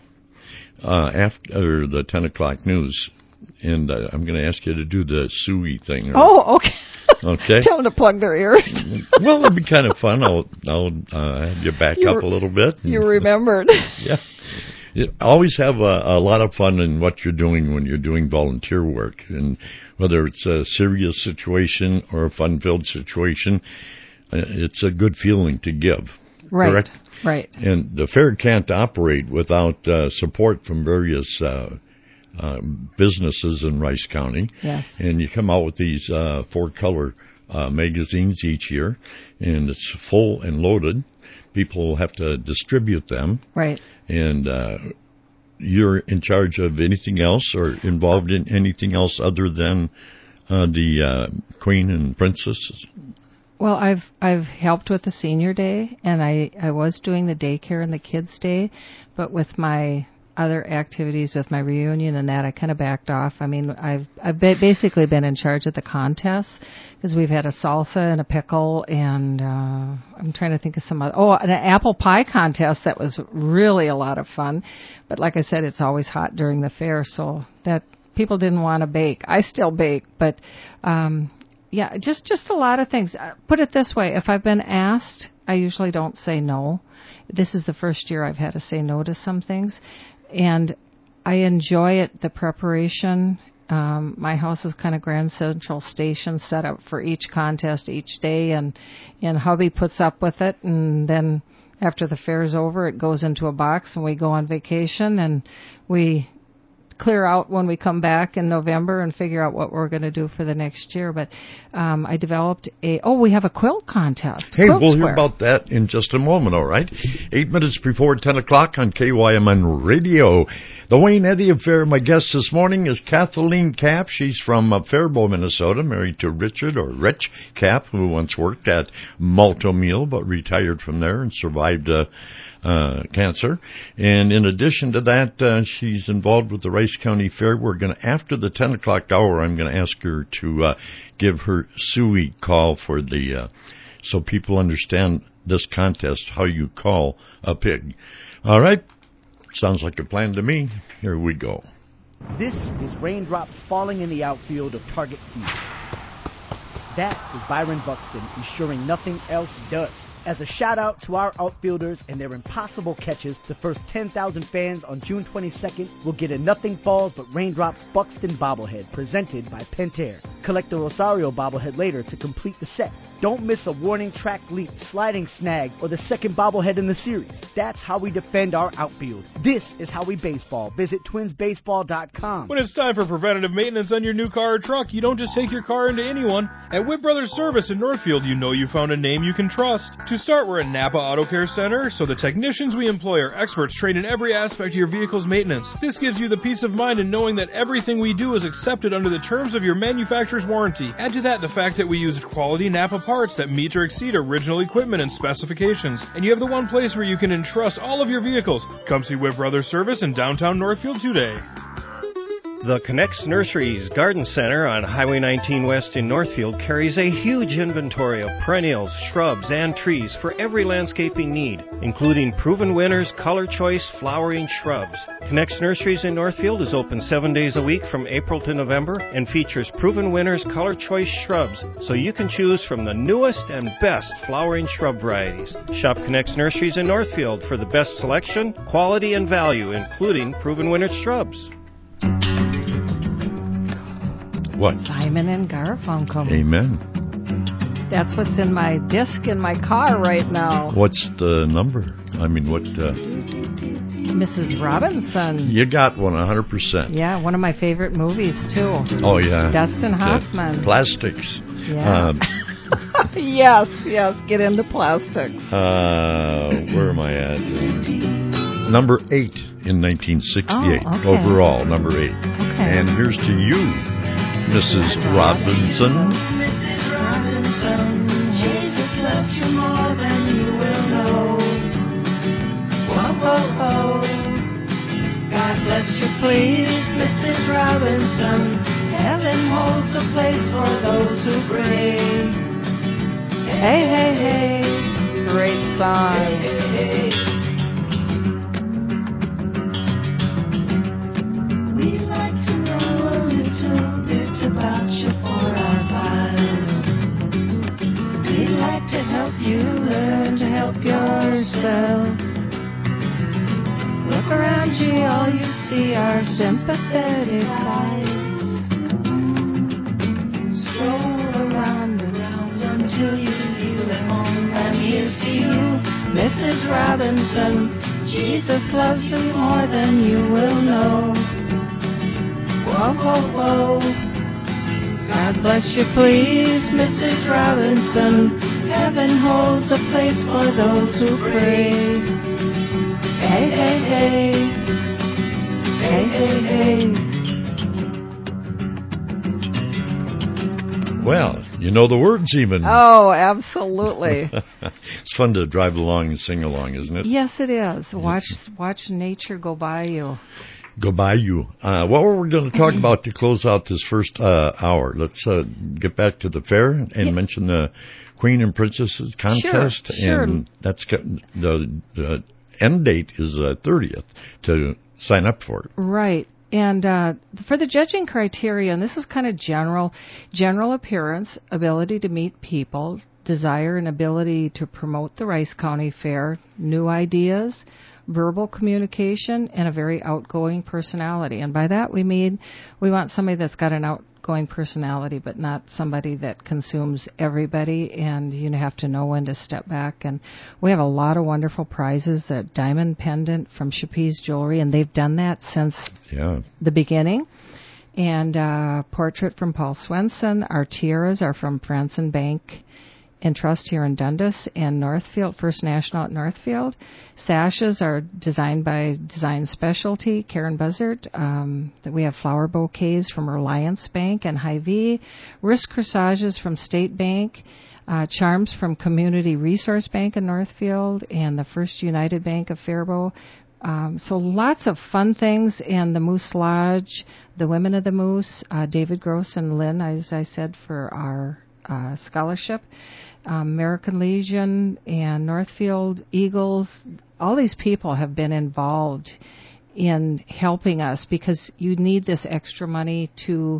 uh, after the ten o'clock news, and uh, I'm going to ask you to do the suey thing. Or, oh, okay. Okay. Tell them to plug their ears. Well, it'd be kind of fun. I'll I'll uh, have you back you up re- a little bit. You remembered. Yeah. You always have a, a lot of fun in what you're doing when you're doing volunteer work, and whether it's a serious situation or a fun-filled situation, uh, it's a good feeling to give. Right. Correct? Right. And the fair can't operate without uh, support from various uh, uh, businesses in Rice County. Yes. And you come out with these uh, four-color uh, magazines each year, and it's full and loaded. People have to distribute them. Right. And uh, you're in charge of anything else or involved in anything else other than uh, the uh, Queen and Princess? Well, I've I've helped with the senior day, and I, I was doing the daycare and the kids' day, but with my other activities, with my reunion and that, I kind of backed off. I mean, I've I've ba- basically been in charge of the contests because we've had a salsa and a pickle, and uh, I'm trying to think of some other. Oh, an apple pie contest that was really a lot of fun, but like I said, it's always hot during the fair, so that people didn't want to bake. I still bake, but. Um, Yeah, just, just a lot of things. Put it this way, if I've been asked, I usually don't say no. This is the first year I've had to say no to some things. And I enjoy it, the preparation. Um, my house is kind of Grand Central Station set up for each contest each day, and, and hubby puts up with it. And then after the fair's over, it goes into a box and we go on vacation, and we clear out when we come back in November and figure out what we're going to do for the next year. But um, I developed a, oh, we have a quilt contest. Hey, quilt we'll square. hear about that in just a moment, all right? Eight minutes before ten o'clock on K Y M N Radio. The Wayne Eddy Affair. My guest this morning is Kathleen Kapp. She's from uh, Faribault, Minnesota, married to Richard, or Rich Kapp, who once worked at Malt-O-Meal, but retired from there and survived uh, uh, cancer. And in addition to that, uh, she's involved with the Rice County Fair. We're going to, after the ten o'clock hour, I'm going to ask her to uh, give her suey call for the, uh, so people understand this contest, how you call a pig. All right. Sounds like a plan to me. Here we go. This is raindrops falling in the outfield of Target Field. That is Byron Buxton ensuring nothing else does. As a shout out to our outfielders and their impossible catches, the first ten thousand fans on June twenty-second will get a Nothing Falls But Raindrops Buxton bobblehead presented by Pentair. Collect the Rosario bobblehead later to complete the set. Don't miss a warning track leap, sliding snag, or the second bobblehead in the series. That's how we defend our outfield. This is how we baseball. Visit twins baseball dot com. When it's time for preventative maintenance on your new car or truck, you don't just take your car into anyone. At Whip Brothers Service in Northfield, you know you found a name you can trust. To start, we're a Napa Auto Care Center, so the technicians we employ are experts trained in every aspect of your vehicle's maintenance. This gives you the peace of mind in knowing that everything we do is accepted under the terms of your manufacturer's warranty. Add to that the fact that we use quality Napa parts that meet or exceed original equipment and specifications. And you have the one place where you can entrust all of your vehicles. Come see Whip Brothers Service in downtown Northfield today. The Connects Nurseries Garden Center on Highway nineteen West in Northfield carries a huge inventory of perennials, shrubs, and trees for every landscaping need, including Proven Winners Color Choice flowering shrubs. Connects Nurseries in Northfield is open seven days a week from April to November and features Proven Winners Color Choice shrubs, so you can choose from the newest and best flowering shrub varieties. Shop Connects Nurseries in Northfield for the best selection, quality, and value, including Proven Winners shrubs. What? Simon and Garfunkel. Amen. That's what's in my disc in my car right now. What's the number? I mean, what? Uh, Missus Robinson. You got one, one hundred percent. Yeah, one of my favorite movies, too. Oh, yeah. Dustin Hoffman. Uh, plastics. Yeah. Um, yes, yes, get into plastics. Uh, where am I at? Uh, number eight in nineteen sixty-eight. Oh, okay. Overall, number eight. Okay. And here's to you, Missus Robinson. Missus Robinson, Jesus loves you more than you will know. Whoa, whoa, whoa. God bless you, please, Missus Robinson. Heaven holds a place for those who pray. Hey, hey, hey. Great song. Hey, hey, hey. We'd like to know a little bit about you for our lives. We'd like to help you learn to help yourself. Look around you, all you see are sympathetic eyes. Stroll around the grounds until you feel at home. And here's to you, Missus Robinson. Jesus loves you more than you will know. Whoa, whoa, whoa. God bless you, please, Missus Robinson. Heaven holds a place for those who pray. Hey, hey, hey. Hey, hey, hey. Well, you know the words even. Oh, absolutely. It's fun to drive along and sing along, isn't it? Yes, it is. Watch, watch nature go by you. Go by you. Uh, what were we going to talk about to close out this first uh, hour? Let's uh, get back to the fair and Yeah. mention the Queen and Princesses contest. Sure, sure. And that's got- the, the end date is uh, thirtieth to sign up for it. Right. And uh, for the judging criteria, and this is kind of general, general appearance, ability to meet people, desire and ability to promote the Rice County Fair, new ideas, verbal communication, and a very outgoing personality. And by that we mean we want somebody that's got an outgoing personality, but not somebody that consumes everybody, and you have to know when to step back. And we have a lot of wonderful prizes, the diamond pendant from Chapiz Jewelry, and they've done that since Yeah. the beginning. And uh, portrait from Paul Swenson. Our tiaras are from Franson Bank and Trust here in Dundas and Northfield, First National at Northfield. Sashes are designed by Design Specialty, Karen Buzzard. Um, we have flower bouquets from Reliance Bank and Hy-Vee. Wrist corsages from State Bank. Uh, charms from Community Resource Bank in Northfield and the First United Bank of Faribault. Um, so lots of fun things, and the Moose Lodge, the Women of the Moose, uh, David Gross and Lynn, as I said, for our uh, scholarship. Um, American Legion and Northfield Eagles, all these people have been involved in helping us because you need this extra money to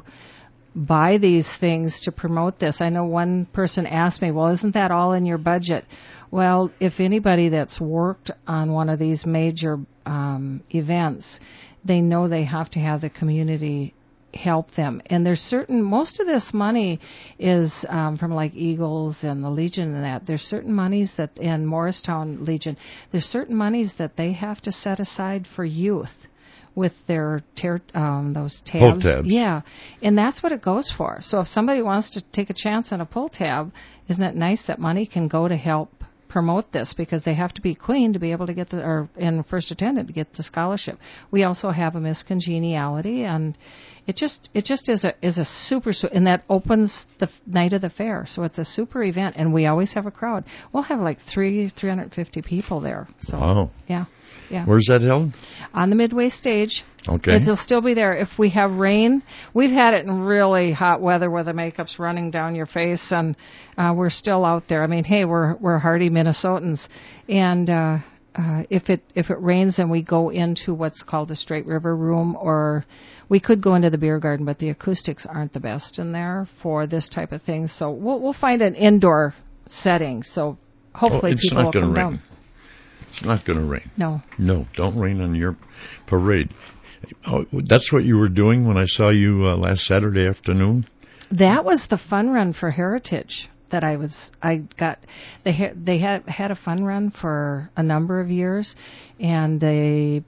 buy these things to promote this. I know one person asked me, well, isn't that all in your budget? Well, if anybody that's worked on one of these major um, events, they know they have to have the community help them. And there's certain, most of this money is um, from like Eagles and the Legion and that. There's certain monies that, in Morristown Legion, there's certain monies that they have to set aside for youth with their ter- um, those tabs. Pull tabs. Yeah, and that's what it goes for. So if somebody wants to take a chance on a pull tab, isn't it nice that money can go to help promote this, because they have to be queen to be able to get the, or in first attendant to get the scholarship. We also have a Miss Congeniality, and it just it just is a is a super, and that opens the night of the fair, so it's a super event, and we always have a crowd. We'll have like three three hundred fifty people there. So Wow. yeah, Yeah. Where's that held? On the Midway stage. Okay. It'll still be there. If we have rain, we've had it in really hot weather where the makeup's running down your face, and uh, we're still out there. I mean, hey, we're we're hardy Minnesotans, and uh, uh, if it if it rains, then we go into what's called the Straight River Room, or we could go into the beer garden, but the acoustics aren't the best in there for this type of thing. So we'll we'll find an indoor setting. So hopefully oh, it's people not will gonna come rain. down. It's not going to rain. No. No, don't rain on your parade. Oh, that's what you were doing when I saw you uh, last Saturday afternoon? That was the fun run for Heritage that I was, I got, they, ha- they had, had a fun run for a number of years, and the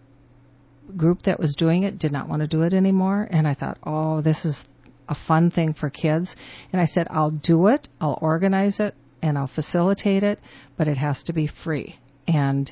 group that was doing it did not want to do it anymore, and I thought, oh, this is a fun thing for kids, and I said, I'll do it, I'll organize it, and I'll facilitate it, but it has to be free. And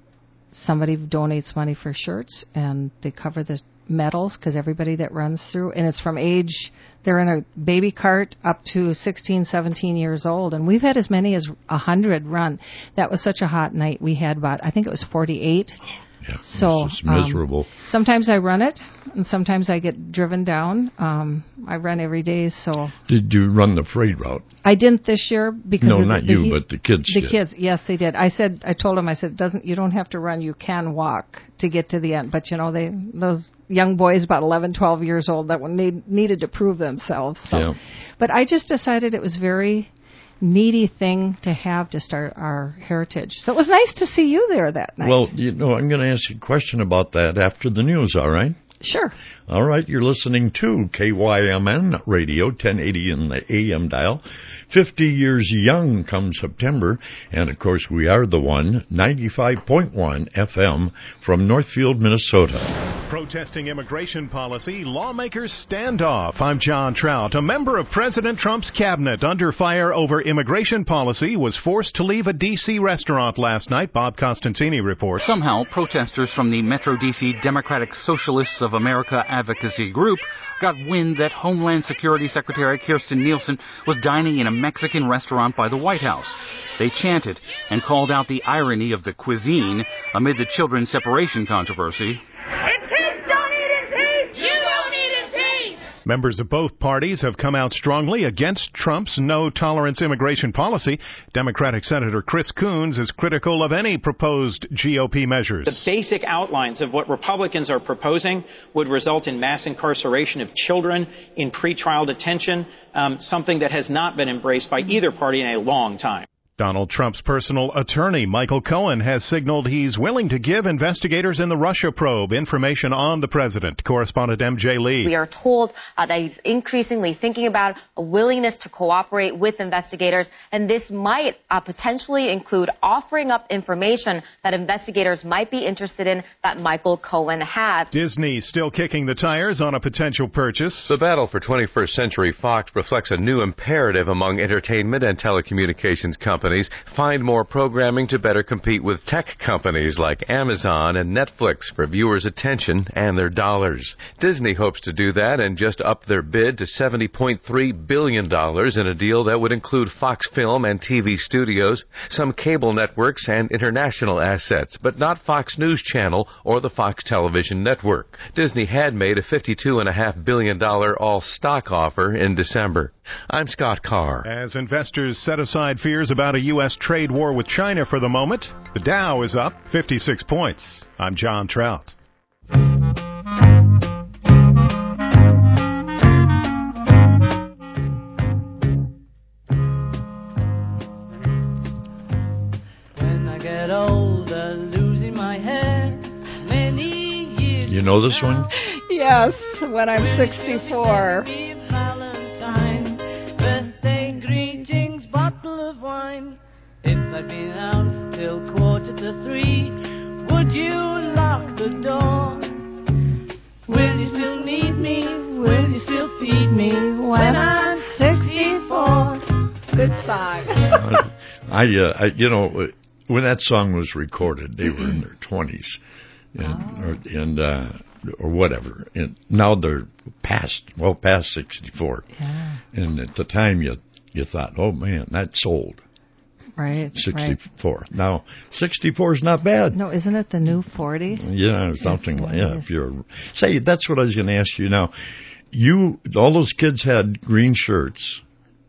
somebody donates money for shirts, and they cover the medals because everybody that runs through, and it's from age, they're in a baby cart up to sixteen, seventeen years old, and we've had as many as one hundred run. That was such a hot night. We had about, I think it was forty-eight. Yeah, so it's just miserable. Um, sometimes I run it, and sometimes I get driven down. Um, I run every day, so. Did you run the freight route? I didn't this year because no, of not the, the you, heat. but the kids. The did. kids, yes, they did. I said, I told them, I said, doesn't you don't have to run, you can walk to get to the end. But you know, they those young boys, about eleven, twelve years old, that need, needed to prove themselves. So. Yeah. But I just decided it was very needy thing to have to start our heritage. So it was nice to see you there that night. Well, you know, I'm going to ask you a question about that after the news, all right? Sure. All right, you're listening to K Y M N Radio, ten eighty in the A M dial. fifty years young come September, and of course we are the one, ninety-five point one F M from Northfield, Minnesota. Protesting immigration policy, lawmakers stand off. I'm John Trout. A member of President Trump's cabinet under fire over immigration policy was forced to leave a D C restaurant last night. Bob Costantini reports. Somehow, protesters from the Metro D C Democratic Socialists of America advocacy group got wind that Homeland Security Secretary Kirstjen Nielsen was dining in a Mexican restaurant by the White House. They chanted and called out the irony of the cuisine amid the children's separation controversy. Members of both parties have come out strongly against Trump's no-tolerance immigration policy. Democratic Senator Chris Coons is critical of any proposed G O P measures. The basic outlines of what Republicans are proposing would result in mass incarceration of children in pretrial detention, um, something that has not been embraced by either party in a long time. Donald Trump's personal attorney, Michael Cohen, has signaled he's willing to give investigators in the Russia probe information on the president. Correspondent M J Lee. We are told uh, that he's increasingly thinking about a willingness to cooperate with investigators, and this might uh, potentially include offering up information that investigators might be interested in that Michael Cohen has. Disney still kicking the tires on a potential purchase. The battle for twenty-first Century Fox reflects a new imperative among entertainment and telecommunications companies. Find more programming to better compete with tech companies like Amazon and Netflix for viewers' attention and their dollars. Disney hopes to do that and just up their bid to seventy point three billion dollars in a deal that would include Fox Film and T V studios, some cable networks, and international assets, but not Fox News Channel or the Fox Television Network. Disney had made a fifty-two point five billion dollars all-stock offer in December. I'm Scott Carr. As investors set aside fears about a U S trade war with China for the moment, the Dow is up fifty-six points. I'm John Trout. When I get older, losing my hair, many years. You know this one? Yes, when I'm sixty-four. Birthday greetings, bottle of wine. If I'd been out till quarter to three, would you lock the door? Will you still need me? Will you still feed me when I'm sixty-four? Good song. uh, I, uh, I, you know, when that song was recorded, they were in their twenties, and, or, and uh, or whatever. And now they're past, well, past sixty-four. Yeah. And at the time, you you thought, oh man, that's old. Right. sixty-four. Right. Now, sixty-four is not bad. No, isn't it the new forty? Yeah, something like yeah. If you're say that's what I was going to ask you. Now, you all those kids had green shirts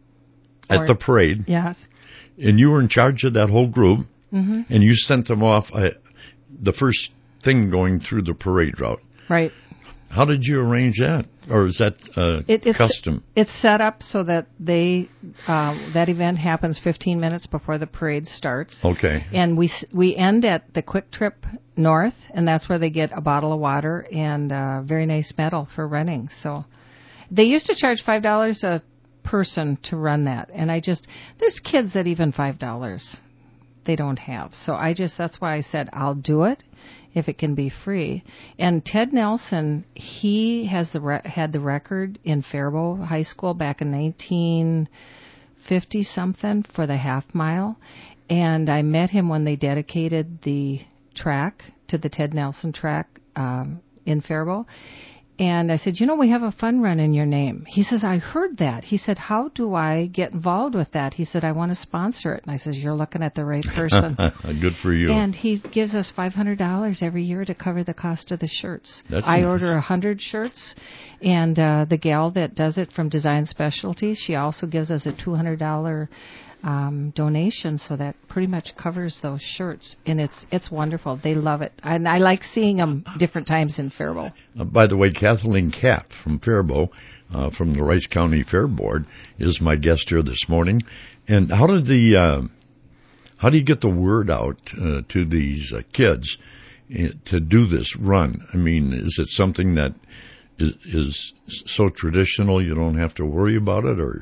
at or, the parade. Yes. And you were in charge of that whole group. Mm-hmm. And you sent them off uh, the first thing going through the parade route. Right. How did you arrange that? Or is that uh, it, it's, custom? It's set up so that they uh, that event happens fifteen minutes before the parade starts. Okay. And we we end at the Quick Trip North, and that's where they get a bottle of water and a very nice medal for running. So they used to charge five dollars a person to run that, and I just there's kids that even five dollars they don't have. So I just that's why I said I'll do it if it can be free. And Ted Nelson, he has the re- had the record in Faribault High School back in nineteen fifty something for the half mile, and I met him when they dedicated the track to the Ted Nelson track um, in Faribault. And I said, you know, we have a fun run in your name. He says, I heard that. He said, how do I get involved with that? He said, I want to sponsor it. And I said, you're looking at the right person. Good for you. And he gives us five hundred dollars every year to cover the cost of the shirts. That's I order one hundred shirts, and uh, the gal that does it from Design Specialties, she also gives us a two hundred dollars um, donation, so that pretty much covers those shirts, and it's it's wonderful. They love it, and I like seeing them different times in Faribault. Uh, by the way, Kathleen Kapp from Faribault, uh, from the Rice County Fair Board, is my guest here this morning. And how did the uh, how do you get the word out uh, to these uh, kids uh, to do this run? I mean, is it something that is, is so traditional you don't have to worry about it, or?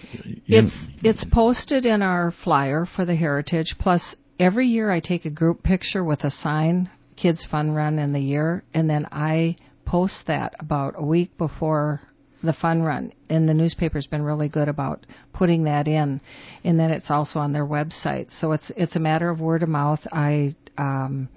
It's it's posted in our flyer for the Heritage. Plus, every year I take a group picture with a sign, Kids Fun Run in the year, and then I post that about a week before the fun run. And the newspaper's been really good about putting that in. And then it's also on their website. So it's it's a matter of word of mouth. I um,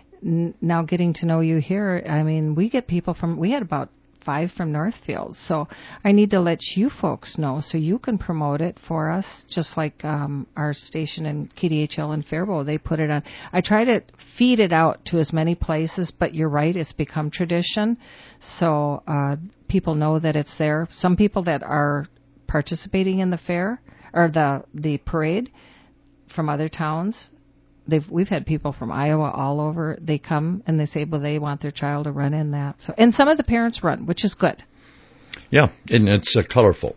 n- now getting to know you here, I mean, we get people from, we had about five from Northfield. So I need to let you folks know so you can promote it for us, just like um, our station in K D H L in Faribault. They put it on. I try to feed it out to as many places, but you're right, it's become tradition. So uh, people know that it's there. Some people that are participating in the fair or the, the parade from other towns, They've, we've had people from Iowa all over. They come and they say, well, they want their child to run in that. So, and some of the parents run, which is good. Yeah, and it's uh, colorful.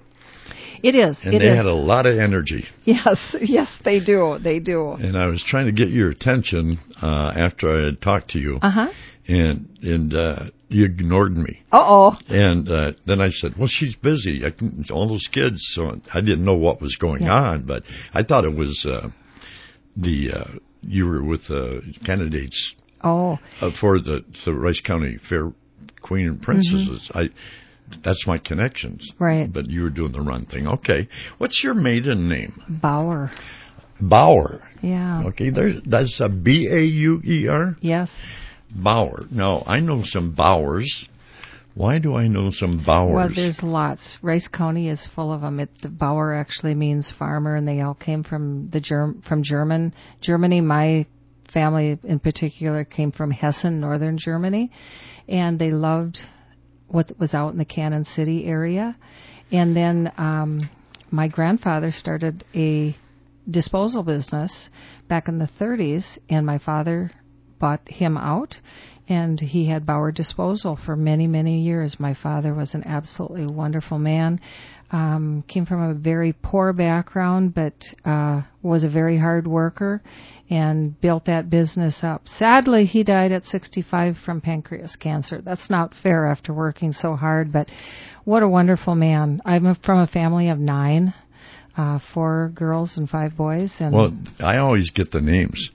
It is. And it they is. had a lot of energy. Yes, yes, they do. They do. And I was trying to get your attention uh, after I had talked to you. Uh-huh. And and uh, you ignored me. Uh-oh. And uh, then I said, well, she's busy. I can, all those kids. So I didn't know what was going yeah. on, but I thought it was uh, the... Uh, you were with uh, candidates oh. uh, for the, the Rice County Fair Queen and Princesses. Mm-hmm. I that's my connections. Right. But you were doing the run thing. Okay. What's your maiden name? Bauer. Bauer. Yeah. Okay. There's that's a B A U E R. Yes. Bauer. Now I know some Bauers. Why do I know some Bauers? Well, there's lots. Rice County is full of them. It, the Bauer actually means farmer, and they all came from the Germ, from German Germany. My family in particular came from Hessen, northern Germany, and they loved what was out in the Cannon City area. And then um, my grandfather started a disposal business back in the thirties, and my father bought him out. And he had Bauer Disposal for many, many years. My father was an absolutely wonderful man. Um, came from a very poor background, but uh, was a very hard worker and built that business up. Sadly, he died at sixty-five from pancreas cancer. That's not fair after working so hard, but what a wonderful man. I'm from a family of nine, uh, four girls and five boys. And well, I always get the names.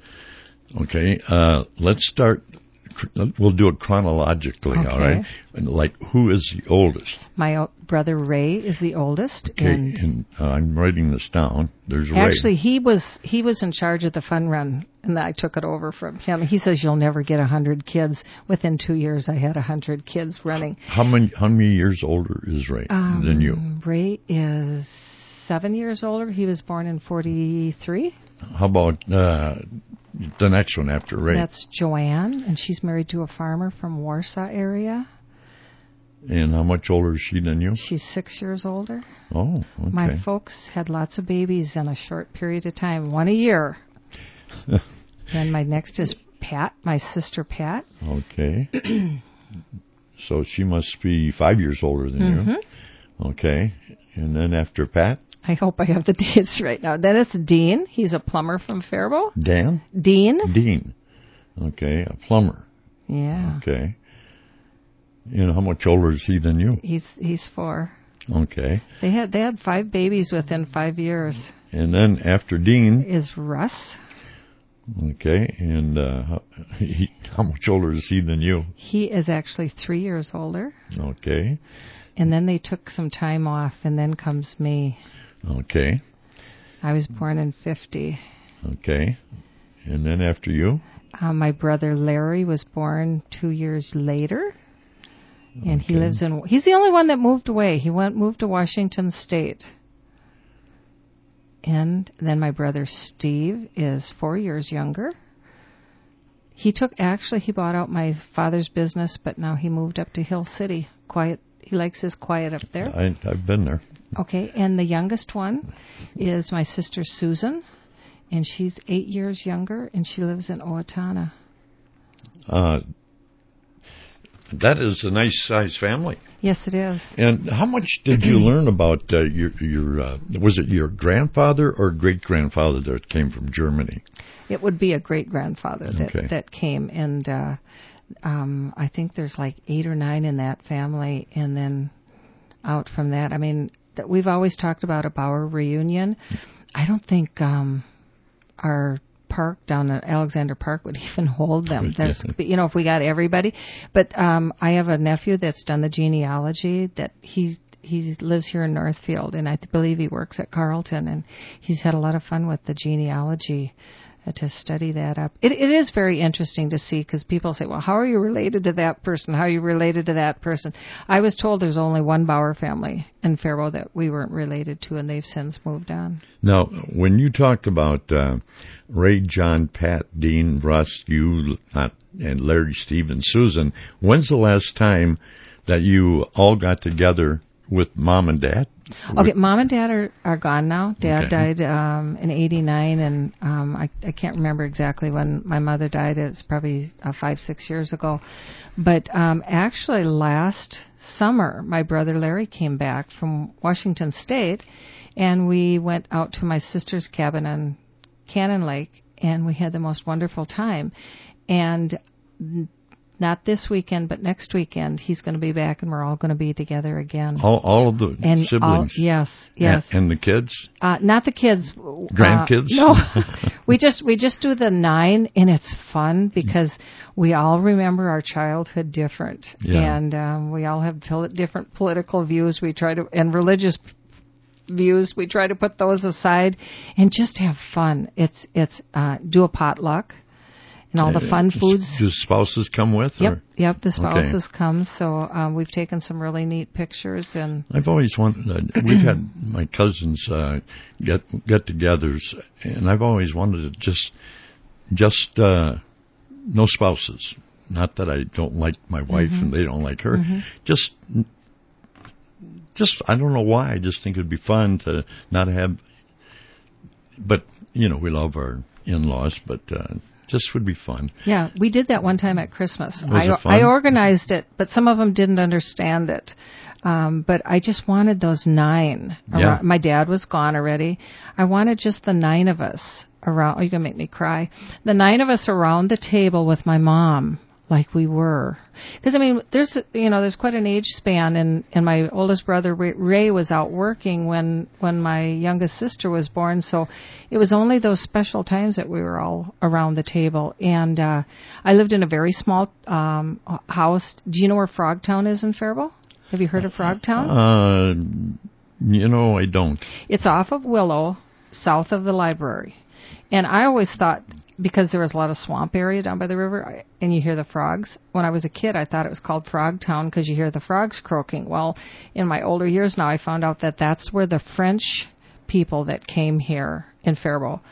Okay, uh, let's start. We'll do it chronologically, okay. all right? Like, who is the oldest? My o- brother Ray is the oldest. Okay, and, and uh, I'm writing this down. There's Ray. Actually, he was he was in charge of the fun run, and I took it over from him. He says you'll never get a hundred kids. Within two years, I had a hundred kids running. How many how many years older is Ray um, than you? Ray is seven years older. He was born in forty-three. how about uh, the next one after Ray? That's Joanne, and she's married to a farmer from Warsaw area. And how much older is she than you? She's six years older. Oh, okay. My folks had lots of babies in a short period of time, one a year. Then my next is Pat, my sister Pat. Okay. So she must be five years older than mm-hmm. you. Okay. And then after Pat? I hope I have the dates right now. Then it's Dean. He's a plumber from Faribault. Dan? Dean. Dean. Okay, a plumber. Yeah. Okay. And how much older is he than you? He's he's four. Okay. They had they had five babies within five years. And then after Dean is Russ. Okay. And uh, how, he, how much older is he than you? He is actually three years older. Okay. And then they took some time off, and then comes me. Okay. I was born in fifty. Okay. And then after you? Uh, my brother Larry was born two years later. And okay. he lives in, he's the only one that moved away. He went, moved to Washington State. And then my brother Steve is four years younger. He took, actually, he bought out my father's business, but now he moved up to Hill City. Quiet, he likes his quiet up there. I, I've been there. Okay, and the youngest one is my sister Susan, and she's eight years younger, and she lives in Owatonna. Uh, that is a nice size family. Yes, it is. And how much did you learn about uh, your your? Uh, was it your grandfather or great grandfather that came from Germany? It would be a great grandfather that okay. that came, and uh, um, I think there's like eight or nine in that family, and then out from that, I mean, that we've always talked about a Bauer reunion. I don't think um, our park down at Alexander Park would even hold them. There's, you know, if we got everybody. But um, I have a nephew that's done the genealogy. That he he lives here in Northfield, and I believe he works at Carleton, and he's had a lot of fun with the genealogy uh, to study that up. It, it is very interesting to see, because people say, well, how are you related to that person? How are you related to that person? I was told there's only one Bauer family in Faribault that we weren't related to, and they've since moved on. Now, when you talked about uh, Ray, John, Pat, Dean, Russ, you, not, and Larry, Steve, and Susan, when's the last time that you all got together with Mom and Dad? Okay, Mom and Dad are, are gone now. Dad okay. died um, in eighty-nine, and um, I, I can't remember exactly when my mother died. It's probably uh, five, six years ago. But um, actually last summer, my brother Larry came back from Washington State, and we went out to my sister's cabin on Cannon Lake, and we had the most wonderful time. And not this weekend, but next weekend, he's going to be back, and we're all going to be together again. All, all of the and siblings? All, yes, yes. And, and the kids? Uh, not the kids. Grandkids? Uh, no. we just we just do the nine, and it's fun because we all remember our childhood different. Yeah. And um, we all have different political views. We try to, and religious views. We try to put those aside and just have fun. It's, it's uh, do a potluck. And all the fun foods. Do spouses come with? Yep, or? yep. The spouses okay. come. So um, we've taken some really neat pictures. And I've always wanted. Uh, we've had my cousins uh, get get-togethers, and I've always wanted to just, just uh, no spouses. Not that I don't like my wife mm-hmm. and they don't like her. Mm-hmm. Just, just I don't know why. I just think it'd be fun to not have. But you know, we love our in-laws, but. Uh, Just would be fun. Yeah, we did that one time at Christmas. Was I, it fun? I organized it, but some of them didn't understand it. Um, but I just wanted those nine. Yeah. Around. My dad was gone already. I wanted just the nine of us around. Oh, you're going to make me cry. The nine of us around the table with my mom, like we were. Because, I mean, there's, you know, there's quite an age span, and, and my oldest brother, Ray, was out working when, when my youngest sister was born, so it was only those special times that we were all around the table. And uh, I lived in a very small um, house. Do you know where Frogtown is in Faribault? Have you heard of Frogtown? Uh, you know, I don't. It's off of Willow, south of the library. And I always thought, because there was a lot of swamp area down by the river, and you hear the frogs. When I was a kid, I thought it was called Frogtown because you hear the frogs croaking. Well, in my older years now, I found out that that's where the French people that came here in Faribault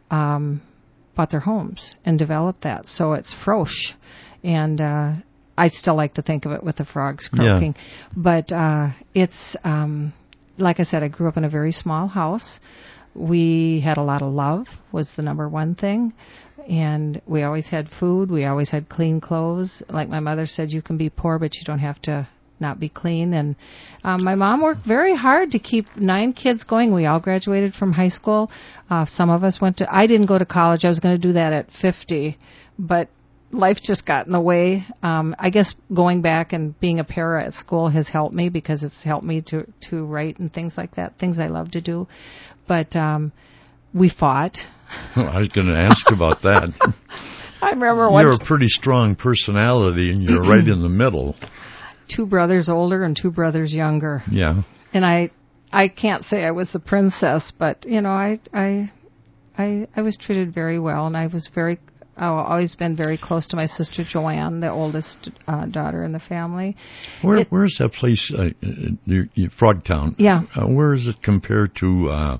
um, bought their homes and developed that. So it's Frosch. And uh, I still like to think of it with the frogs croaking. Yeah. But uh, it's, um, like I said, I grew up in a very small house. We had a lot of love was the number one thing. And we always had food. We always had clean clothes. Like my mother said, you can be poor, but you don't have to not be clean. And um, my mom worked very hard to keep nine kids going. We all graduated from high school. Uh, some of us went to, I didn't go to college. I was going to do that at fifty, but life just got in the way. Um, I guess going back and being a para at school has helped me because it's helped me to, to write and things like that, things I love to do. But um, we fought. Well, I was going to ask about that. I remember one. You're a pretty strong personality, and you're right in the middle. Two brothers older and two brothers younger. Yeah. And I, I can't say I was the princess, but you know, I, I, I, I was treated very well, and I was very, I've always been very close to my sister Joanne, the oldest uh, daughter in the family. Where, it, where's that place? Uh, you, you, Frogtown. Yeah. Uh, where is it compared to uh,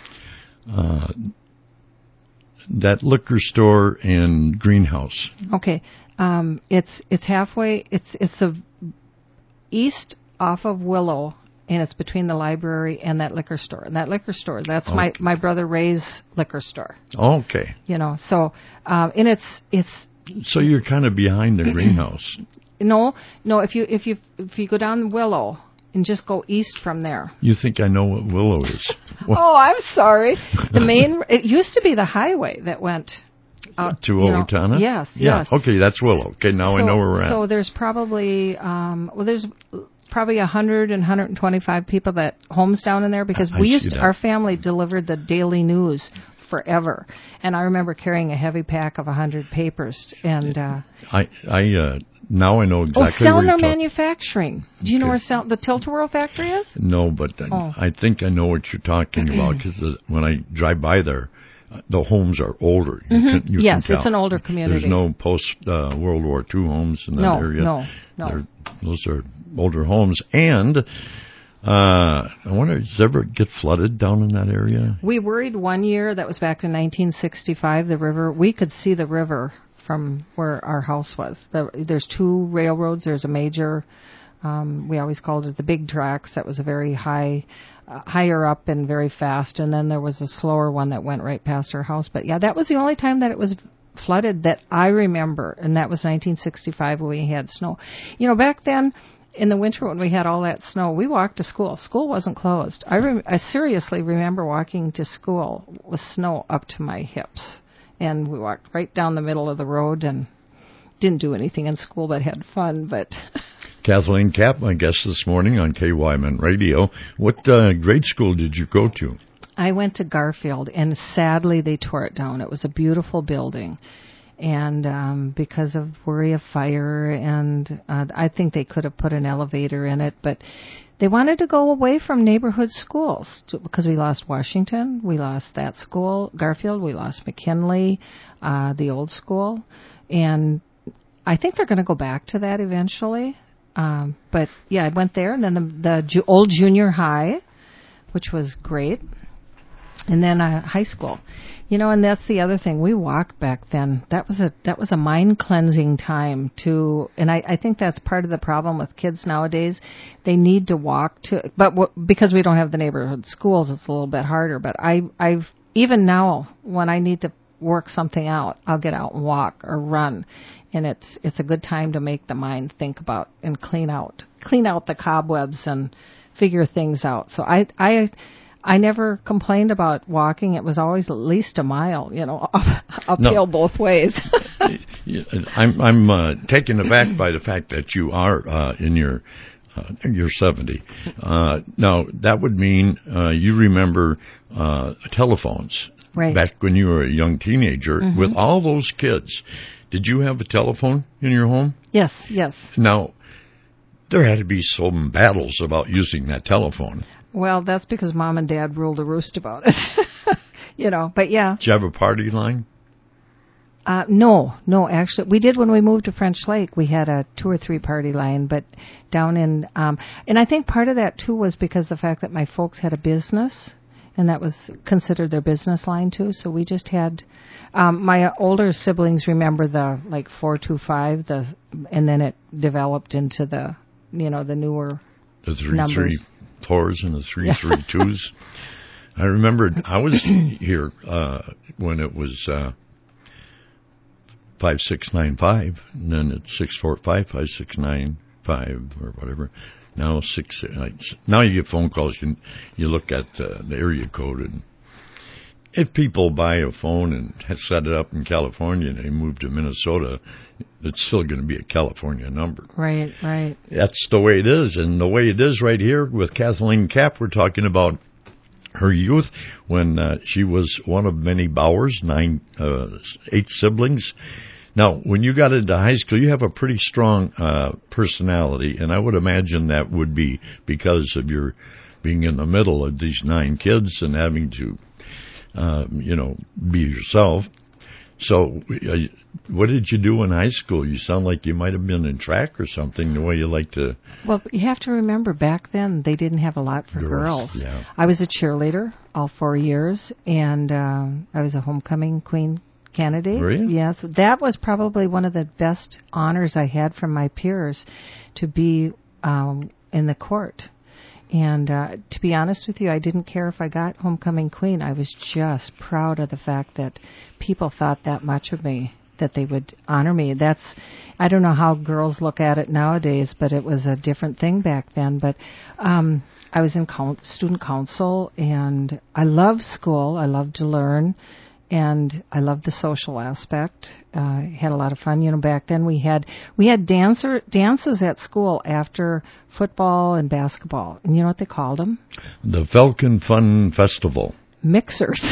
uh, that liquor store and greenhouse? Okay. Um, it's it's halfway. It's it's the east off of Willow, and it's between the library and that liquor store. And that liquor store, that's okay. my, my brother Ray's liquor store. Okay. You know, so, um, and it's, it's. So you're kind of behind the greenhouse. No, no, if you, if you, if you go down Willow and just go east from there. You think I know what Willow is. Oh, I'm sorry. The main, it used to be the highway that went Uh, to Owatonna? Yes, yeah. yes. Okay, that's Willow. Okay, now so, I know where we're at. So there's probably, um, well, there's probably one hundred and one hundred twenty-five people that homes down in there because I we used to, that. our family delivered the Daily News forever. And I remember carrying a heavy pack of one hundred papers. And uh, I, I uh, now I know exactly oh, Sellner where you're Manufacturing. Do you okay. know where Sel- the Tilt-A-Whirl factory is? No, but I, oh. I think I know what you're talking about because when I drive by there, the homes are older. You mm-hmm. can, you yes, can it's an older community. There's no post-World uh, War Two homes in that no, area. No, no, They're, those are older homes. And uh, I wonder, does it ever get flooded down in that area? We worried one year, that was back in nineteen sixty-five, the river, we could see the river from where our house was. The, there's two railroads. There's a major, um, we always called it the big tracks. That was a very high... Uh, higher up and very fast, and then there was a slower one that went right past our house. But yeah, that was the only time that it was flooded that I remember, and that was nineteen sixty-five when we had snow. You know, back then in the winter when we had all that snow, we walked to school. School wasn't closed. I, rem- I seriously remember walking to school with snow up to my hips, and we walked right down the middle of the road and didn't do anything in school but had fun. But Kathleen Kapp, my guest this morning on K Y M N Radio. What uh, grade school did you go to? I went to Garfield, and sadly they tore it down. It was a beautiful building, and um, because of worry of fire, and uh, I think they could have put an elevator in it, but they wanted to go away from neighborhood schools to, because we lost Washington, we lost that school, Garfield, we lost McKinley, uh, the old school, and I think they're going to go back to that eventually. Um, but yeah, I went there, and then the, the ju- old junior high, which was great, and then uh, high school. You know, and that's the other thing. We walked back then. That was a that was a mind cleansing time to, and I, I think that's part of the problem with kids nowadays. They need to walk to, but w- because we don't have the neighborhood schools, it's a little bit harder. But I I've even now when I need to work something out, I'll get out and walk or run. And it's it's a good time to make the mind think about and clean out clean out the cobwebs and figure things out. So I I I never complained about walking. It was always at least a mile, you know, up, uphill no. both ways. I'm I'm uh, taken aback by the fact that you are uh, in your uh, you're seventy. Uh, now that would mean uh, you remember uh, telephones right. back when you were a young teenager mm-hmm. with all those kids. Did you have a telephone in your home? Yes, yes. Now, there had to be some battles about using that telephone. Well, that's because Mom and Dad ruled the roost about it. You know, but yeah. Did you have a party line? Uh, no, no, actually. We did when we moved to French Lake. We had a two or three party line, but down in, um, and I think part of that too was because the fact that my folks had a business. and that was considered their business line too. So we just had um, my older siblings remember the like four two five, the and then it developed into the you know the newer the three numbers. three fours and the three three twos. I remember I was here uh, when it was uh, five six nine five, and then it's six four five five six nine five or whatever. Now six. Uh, now you get phone calls. You you look at uh, the area code, and if people buy a phone and set it up in California and they move to Minnesota, it's still going to be a California number. Right, right. That's the way it is, and the way it is right here with Kathleen Kapp. We're talking about her youth when uh, she was one of many Bowers, nine, uh, eight siblings. Now, when you got into high school, you have a pretty strong uh, personality, and I would imagine that would be because of your being in the middle of these nine kids and having to, uh, you know, be yourself. So, uh, what did you do in high school? You sound like you might have been in track or something, the way you like to... Well, you have to remember, back then, they didn't have a lot for Girls, girls. yeah. I was a cheerleader all four years, and uh, I was a homecoming queen candidate. Were you? Yes, that was probably one of the best honors I had from my peers, to be um, in the court. And uh, to be honest with you, I didn't care if I got homecoming queen. I was just proud of the fact that people thought that much of me, that they would honor me. That's, I don't know how girls look at it nowadays, but it was a different thing back then. But um, I was in count, student council, and I loved school. I loved to learn. And I loved the social aspect. Uh, had a lot of fun. You know, back then we had we had dancer dances at school after football and basketball. And you know what they called them? The Falcon Fun Festival. Mixers.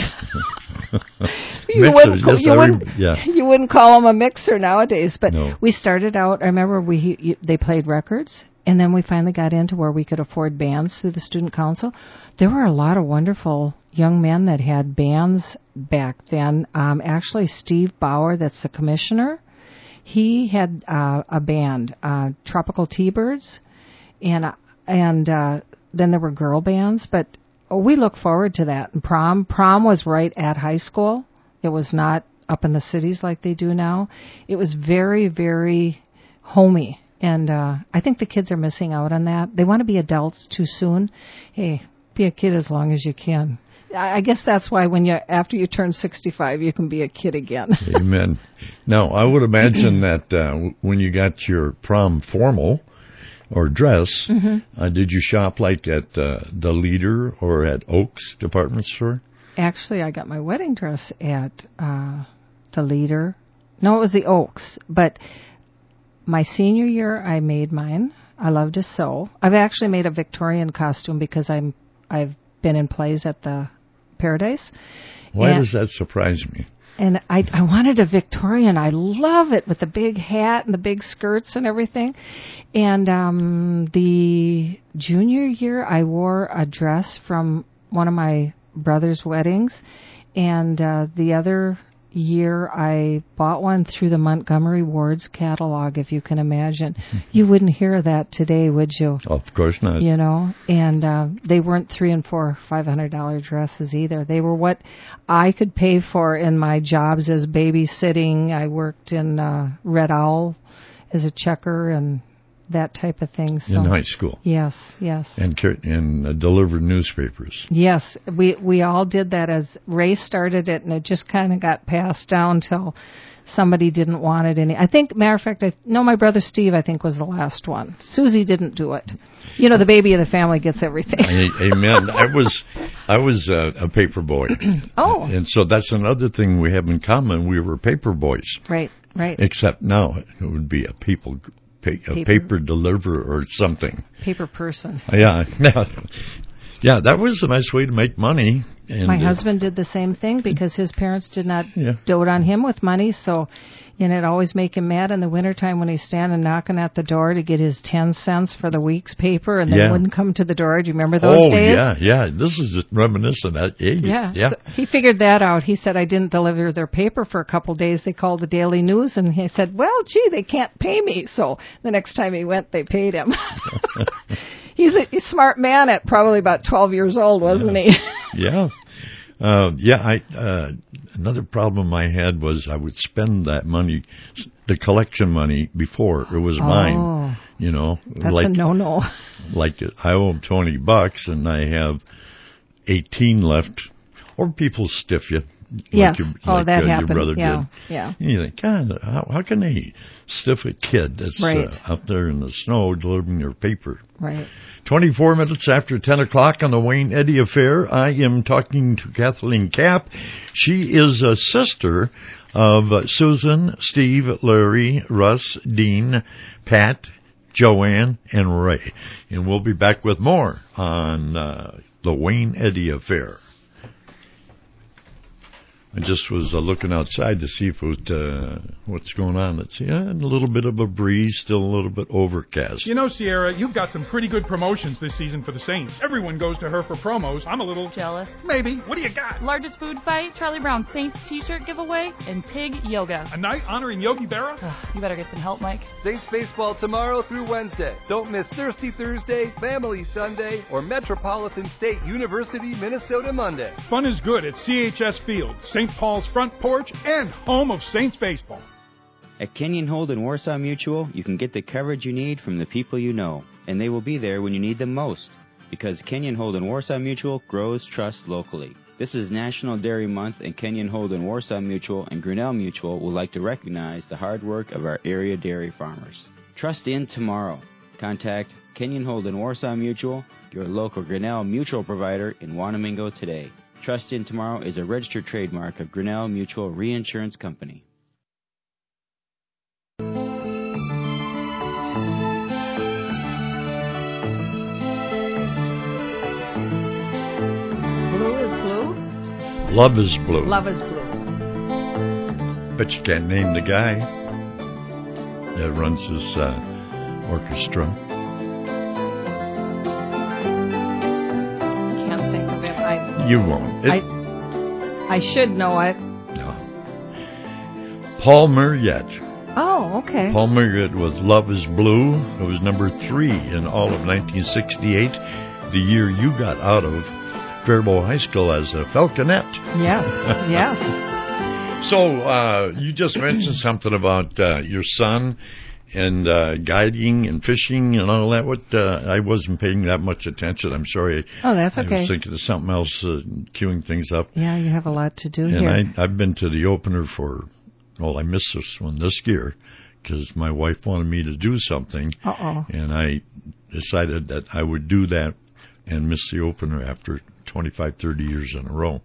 you Mixers, wouldn't, yes, you, I wouldn't rem- yeah. you wouldn't call them a mixer nowadays. But No. we started out. I remember we you, they played records. And then we finally got into where we could afford bands through the student council. There were a lot of wonderful young men that had bands back then. Um, actually, Steve Bauer, that's the commissioner, he had uh, a band, uh, Tropical T-Birds, and uh, and uh, then there were girl bands. But oh, we look forward to that. And prom, prom was right at high school. It was not up in the cities like they do now. It was very, very homey. And uh, I think the kids are missing out on that. They want to be adults too soon. Hey, be a kid as long as you can. I, I guess that's why when you after you turn sixty-five, you can be a kid again. Amen. Now, I would imagine that uh, w- when you got your prom formal or dress, Mm-hmm. uh, did you shop like at uh, the Leader or at Oaks department store? Actually, I got my wedding dress at uh, the Leader. No, it was the Oaks, but... My senior year, I made mine. I love to sew. I've actually made a Victorian costume because I'm I've been in plays at the Paradise. Why and, does that surprise me? And I I wanted a Victorian. I love it with the big hat and the big skirts and everything. And um, the junior year, I wore a dress from one of my brother's weddings, and uh, the other year I bought one through the Montgomery Ward's catalog, if you can imagine. You wouldn't hear that today, would you? Of course not. You know, and uh, they weren't three and four, five hundred dollar dresses either. They were what I could pay for in my jobs as babysitting. I worked in uh, Red Owl as a checker and that type of thing. So, in high school. Yes, yes. And and uh, delivered newspapers. Yes, we we all did that. As Ray started it, and it just kind of got passed down till somebody didn't want it any. I think, matter of fact, I no, my brother Steve, I think, was the last one. Susie didn't do it. You know, the baby of the family gets everything. Amen. I was I was uh, a paper boy. Oh. And so that's another thing we have in common. We were paper boys. Right, right. Except now it would be a people. Pa- a Paper. paper deliverer or something. Paper person. Yeah, yeah, yeah. That was a nice way to make money. And, My uh, husband did the same thing because his parents did not Yeah. dote on him with money, so and it always make him mad in the wintertime when he's standing knocking at the door to get his ten cents for the week's paper, and they Yeah. wouldn't come to the door. Do you remember those oh, days? yeah, yeah. This is reminiscent. Of, yeah, Yeah. yeah. So he figured that out. He said, I didn't deliver their paper for a couple of days. They called the Daily News, and he said, well, gee, they can't pay me. So the next time he went, they paid him. He's a, he's a smart man at probably about twelve years old, wasn't Yeah. he? Yeah. Uh, yeah, I, uh, another problem I had was I would spend that money, the collection money, before it was Oh. mine, you know. That's like, a no-no. Like I owe them twenty bucks and I have eighteen left, or people stiff you. Yes. Like your, Oh, like, that uh, happened. Your brother Yeah. did. Yeah. And you think, God, how, how can they stiff a kid that's Right. uh, out there in the snow delivering their paper? Right. twenty-four minutes after ten o'clock on the Wayne Eddy Affair, I am talking to Kathleen Kapp. She is a sister of uh, Susan, Steve, Larry, Russ, Dean, Pat, Joanne, and Ray. And we'll be back with more on uh, the Wayne Eddy Affair. I just was uh, looking outside to see if it was, uh, what's going on. Let's see, uh, a little bit of a breeze, still a little bit overcast. You know, Sierra, you've got some pretty good promotions this season for the Saints. Everyone goes to her for promos. I'm a little jealous. Maybe. What do you got? Largest food fight, Charlie Brown Saints t-shirt giveaway, and pig yoga. A night honoring Yogi Berra? You better get some help, Mike. Saints baseball tomorrow through Wednesday. Don't miss Thirsty Thursday, Family Sunday, or Metropolitan State University, Minnesota Monday. Fun is good at C H S Field, Saint Paul's front porch, and home of Saints baseball. At Kenyon Holden Warsaw Mutual, you can get the coverage you need from the people you know, and they will be there when you need them most, because Kenyon Holden Warsaw Mutual grows trust locally. This is National Dairy Month, and Kenyon Holden Warsaw Mutual and Grinnell Mutual would like to recognize the hard work of our area dairy farmers. Trust in tomorrow. Contact Kenyon Holden Warsaw Mutual, your local Grinnell Mutual provider in Wanamingo today. Trust in Tomorrow is a registered trademark of Grinnell Mutual Reinsurance Company. Blue is blue? Love is blue. Love is blue. But you can't name the guy that runs this uh, orchestra. Can't think of it. I, You won't. It, I, I should know it. no. Paul Marriott. Oh, okay. Paul Marriott with Love is Blue. It was number three in all of nineteen sixty-eight, the year you got out of Faribault High School as a Falconette. Yes, yes. So uh, you just mentioned something about uh, your son and uh, guiding and fishing and all that. What uh, I wasn't paying that much attention. I'm sorry. Oh, that's I okay. was thinking of something else, uh, queuing things up. Yeah, you have a lot to do and here. I, I've been to the opener for, well, I missed this one this year because my wife wanted me to do something. Uh-oh. And I decided that I would do that and miss the opener after twenty-five, thirty years in a row.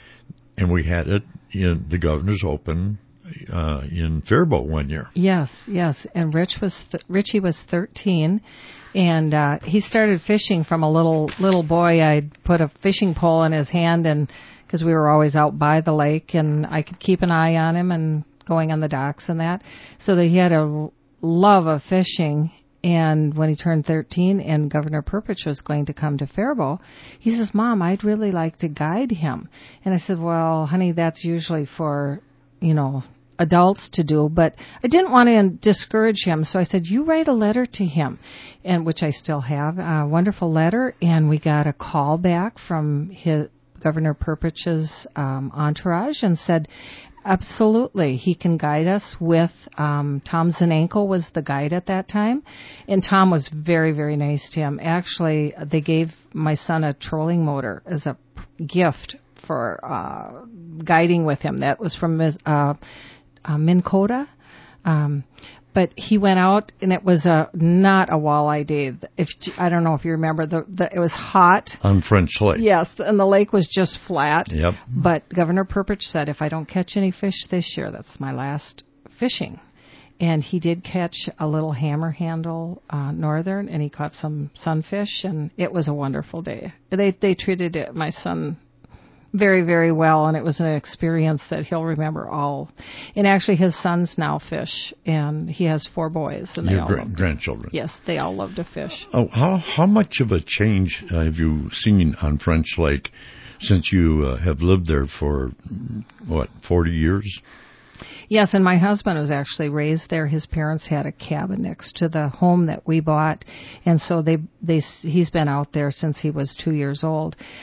And we had it in the Governor's Open uh, in Faribault one year. Yes, yes. And Rich was th- Richie was thirteen, and uh, he started fishing from a little little boy. I'd put a fishing pole in his hand, and because we were always out by the lake, and I could keep an eye on him and going on the docks and that, so that he had a love of fishing. And when he turned thirteen and Governor Perpich was going to come to Faribault, he says, Mom, I'd really like to guide him. And I said, well, honey, that's usually for, you know, adults to do. But I didn't want to discourage him. So I said, you write a letter to him, and which I still have, a wonderful letter. And we got a call back from his Governor Perpich's um, entourage and said, absolutely, he can guide us with, um, Tom Zanenko was the guide at that time, and Tom was very, very nice to him. Actually, they gave my son a trolling motor as a gift for uh, guiding with him. That was from his, uh, uh, Minn Kota. Um, but he went out, and it was a not a walleye day. If I don't know if you remember, the, the it was hot on French Lake. Yes, and the lake was just flat. Yep. But Governor Perpich said, if I don't catch any fish this year, that's my last fishing. And he did catch a little hammer handle uh, northern, and he caught some sunfish, and it was a wonderful day. They they treated it, my son very, very well, and it was an experience that he'll remember all. And actually, his sons now fish, and he has four boys, and they Your all gra- love grandchildren. Yes, they all love to fish. Oh, how how much of a change have you seen on French Lake since you uh, have lived there for what forty years? Yes, and my husband was actually raised there. His parents had a cabin next to the home that we bought, and so they they he's been out there since he was two years old.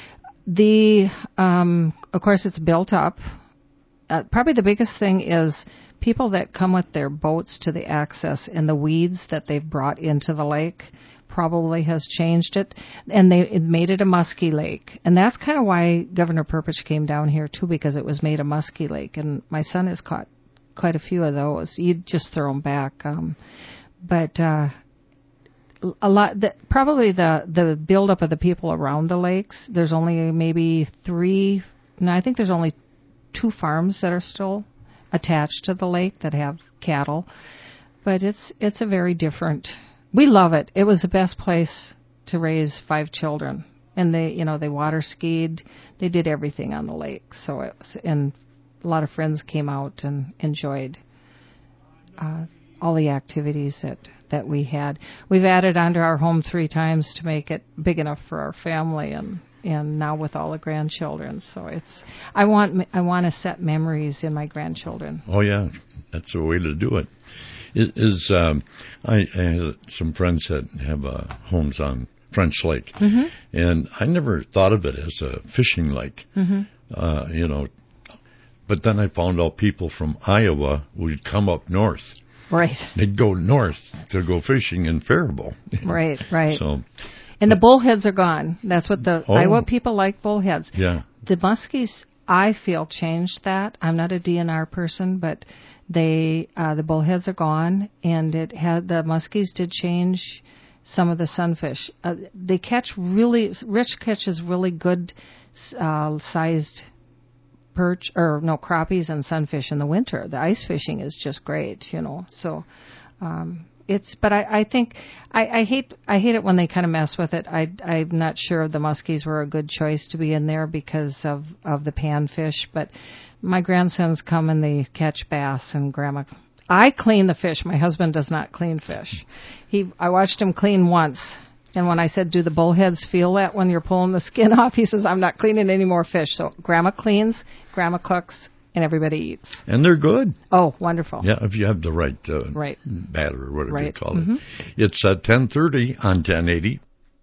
the um, of course it's built up. Uh, probably the biggest thing is people that come with their boats to the access and the weeds that they've brought into the lake probably has changed it, and they it made it a musky lake. And that's kind of why Governor Perpich came down here too, because it was made a musky lake. And my son has caught quite a few of those. You'd just throw them back. Um, but uh, a lot, the, probably the the buildup of the people around the lakes. There's only maybe three. No, I think there's only two farms that are still attached to the lake that have cattle. But it's it's a very different. We love it. It was the best place to raise five children, and they, you know, they water skied. They did everything on the lake. So it was, and a lot of friends came out and enjoyed uh, all the activities that that we had. We've added onto our home three times to make it big enough for our family, and and now with all the grandchildren. So it's I want I want to set memories in my grandchildren. Oh yeah, that's the way to do it. It is um, I, I had some friends that have uh, homes on French Lake, mm-hmm. and I never thought of it as a fishing lake. Mm-hmm. Uh, you know, but then I found out people from Iowa would come up north. Right. They'd go north to go fishing in Faribault. Right, right. So, and the bullheads are gone. That's what the Oh. Iowa people like, bullheads. yeah. The muskies, I feel, changed that. I'm not a D N R person, but they uh, the bullheads are gone, and it had the muskies did change some of the sunfish. Uh, they catch really Rich catches really good uh, sized perch or no crappies and sunfish in the winter. The ice fishing is just great, you know. So um, it's but I, I think I, I hate I hate it when they kind of mess with it. I I'm not sure the muskies were a good choice to be in there because of of the panfish, but my grandsons come and they catch bass, and Grandma. I clean the fish. My husband does not clean fish. He I watched him clean once. And when I said, do the bullheads feel that when you're pulling the skin off? He says, I'm not cleaning any more fish. So Grandma cleans, Grandma cooks, and everybody eats. And they're good. Oh, wonderful. Yeah, if you have the right, uh, right. batter or whatever right. you call mm-hmm. it. It's uh, ten thirty on ten eighty.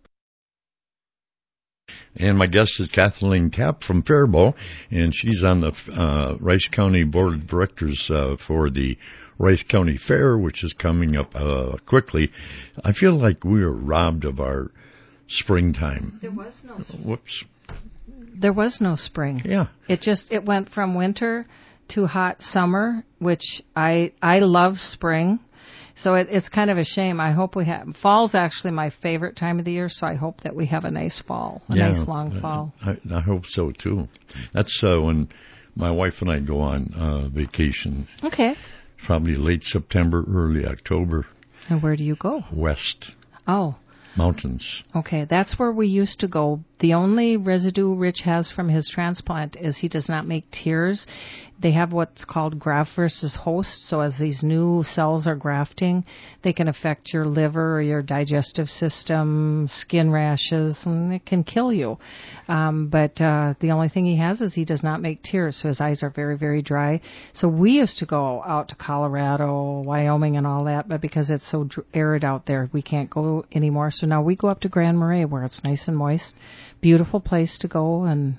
And my guest is Kathleen Kapp from Faribault, and she's on the uh, Rice County Board of Directors uh, for the Rice County Fair, which is coming up uh, quickly. I feel like we were robbed of our springtime. There was no spring. Whoops. There was no spring. Yeah. It just, it went from winter to hot summer, which I I love spring. So it, it's kind of a shame. I hope we have, fall's actually my favorite time of the year, so I hope that we have a nice fall, a yeah, nice long fall. I, I hope so, too. That's uh, when my wife and I go on uh, vacation. Okay. Probably late September, early October. And where do you go? West. Oh. Mountains. Okay, that's where we used to go. The only residue Rich has from his transplant is he does not make tears. They have what's called graft versus host. So as these new cells are grafting, they can affect your liver or your digestive system, skin rashes, and it can kill you. Um, but uh, the only thing he has is he does not make tears, so his eyes are very, very dry. So we used to go out to Colorado, Wyoming, and all that, but because it's so dr- arid out there, we can't go anymore. So now we go up to Grand Marais where it's nice and moist. Beautiful place to go and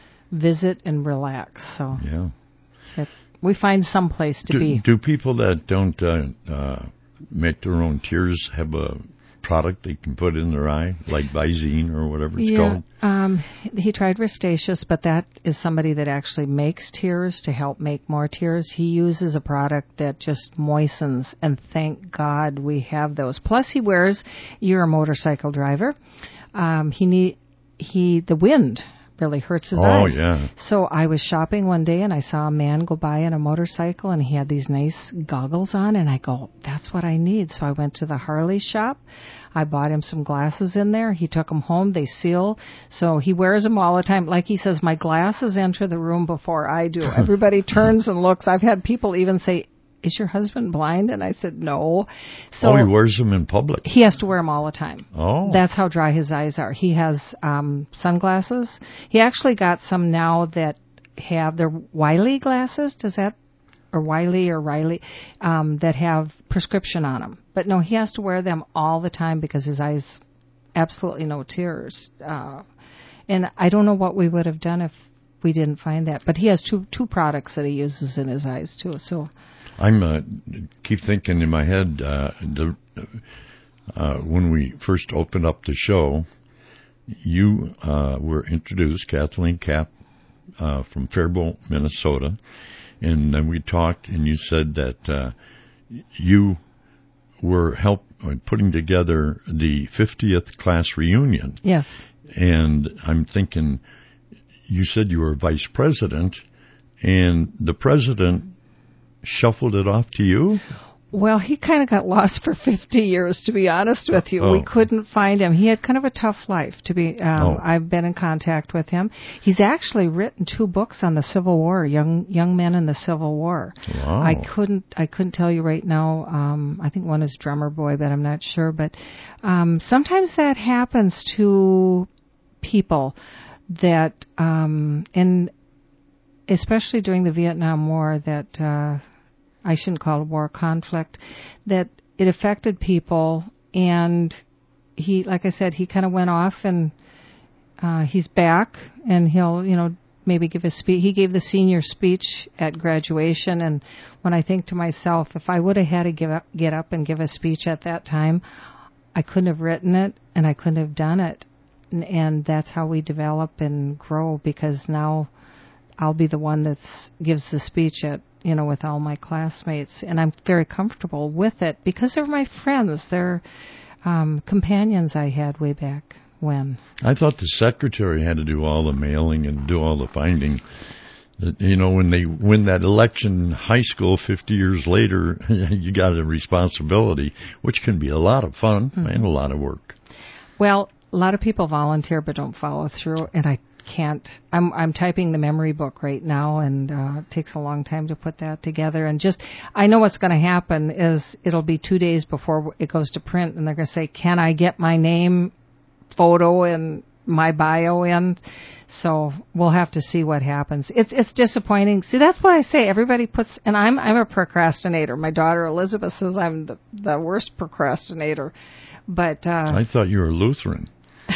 visit and relax. So yeah. It, we find some place to do, be. Do people that don't uh, uh, make their own tears have a product they can put in their eye, like Visine or whatever it's yeah, called? Um, he tried Restatious, but that is somebody that actually makes tears to help make more tears. He uses a product that just moistens, and thank God we have those. Plus, he wears. You're a motorcycle driver. Um, he need he the wind really hurts his oh, eyes. yeah. So I was shopping one day and I saw a man go by on a motorcycle and he had these nice goggles on, and I go, that's what I need. So I went to the Harley shop. I bought him some glasses in there. He took them home. They seal. So he wears them all the time. Like he says, my glasses enter the room before I do. Everybody turns and looks. I've had people even say, is your husband blind? And I said, no. So oh, he wears them in public. He has to wear them all the time. Oh. That's how dry his eyes are. He has um, sunglasses. He actually got some now that have, they're Wiley glasses. Does that, or Wiley or Riley, um, that have prescription on them. But no, he has to wear them all the time because his eyes, absolutely no tears. Uh, And I don't know what we would have done if we didn't find that. But he has two two products that he uses in his eyes too. So I'm uh, keep thinking in my head uh, the uh, when we first opened up the show, you uh, were introduced, Kathleen Kapp, uh, from Faribault, Minnesota, and then we talked, and you said that uh, you were help uh, putting together the fiftieth class reunion. Yes. And I'm thinking, you said you were vice president, and the president shuffled it off to you? Well, he kind of got lost for fifty years, to be honest with you. Oh. We couldn't find him. He had kind of a tough life. To be, um, Oh. I've been in contact with him. He's actually written two books on the Civil War, young young men in the Civil War. Wow. I couldn't I couldn't tell you right now. Um, I think one is Drummer Boy, but I'm not sure. But um, sometimes that happens to people that, um, and especially during the Vietnam War, that. Uh, I shouldn't call it war, conflict, that it affected people, and he, like I said, he kind of went off, and uh, he's back, and he'll, you know, maybe give a speech. He gave the senior speech at graduation, and when I think to myself, if I would have had to give up, get up and give a speech at that time, I couldn't have written it, and I couldn't have done it, and, and that's how we develop and grow, because now I'll be the one that gives the speech at, you know, with all my classmates, and I'm very comfortable with it because they're my friends. They're um, companions I had way back when. I thought the secretary had to do all the mailing and do all the finding. You know, when they win that election in high school fifty years later, you got a responsibility, which can be a lot of fun mm-hmm. and a lot of work. Well, a lot of people volunteer but don't follow through, and I can't. I'm I'm typing the memory book right now, and uh, it takes a long time to put that together. And just, I know what's going to happen is it'll be two days before it goes to print, and they're going to say, "Can I get my name, photo, and my bio in?" So we'll have to see what happens. It's it's disappointing. See, that's what I say. Everybody puts, and I'm I'm a procrastinator. My daughter Elizabeth says I'm the the worst procrastinator, but uh, I thought you were Lutheran.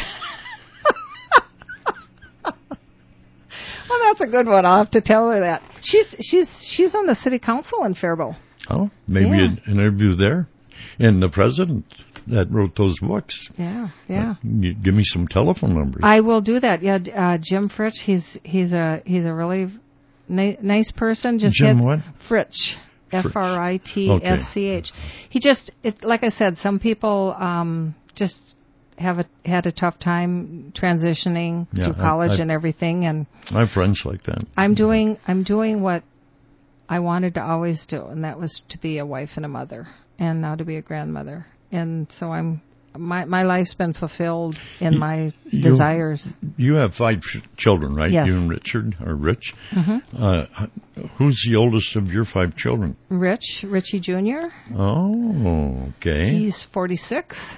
Well, that's a good one. I'll have to tell her that. She's she's she's on the city council in Faribault. Oh, maybe Yeah. an interview there. And the president that wrote those books. Yeah, yeah. Uh, you give me some telephone numbers. I will do that. Yeah, uh, Jim Fritsch. He's he's a he's a really ni- nice person. Just Jim hit what? Fritsch. F R I T S C H. He just, it, like I said, some people um, just have a, had a tough time transitioning Yeah, through I- college I- and everything, and I have friends like that. I'm doing I'm doing what I wanted to always do, and that was to be a wife and a mother, and now to be a grandmother. And so I'm my my life's been fulfilled in my You- desires. You have five ch- children, right? Yes. You and Richard, or Rich. Mhm. Uh, who's the oldest of your five children? Rich, Richie Junior Oh, okay. He's forty-six.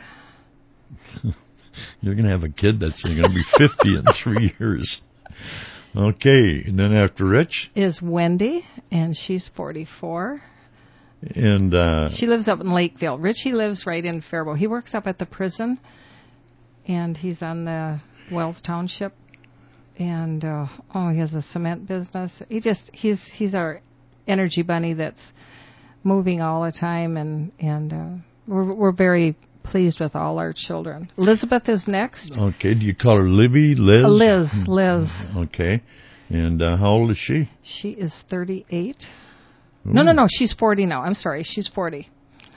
You're going to have a kid that's going to be fifty in three years. Okay, and then after Rich? Is Wendy, and she's forty-four. And uh, She lives up in Lakeville. Richie lives right in Faribault. He works up at the prison, and he's on the Wells Township. And uh, oh, he has a cement business. He just he's he's our energy bunny that's moving all the time, and and uh, we're we're very pleased with all our children. Elizabeth is next. okay, do you call her Libby, Liz? Uh, Liz, Liz. Okay, and uh, how old is she? She is thirty-eight. No, no, no. She's forty now. I'm sorry. She's forty.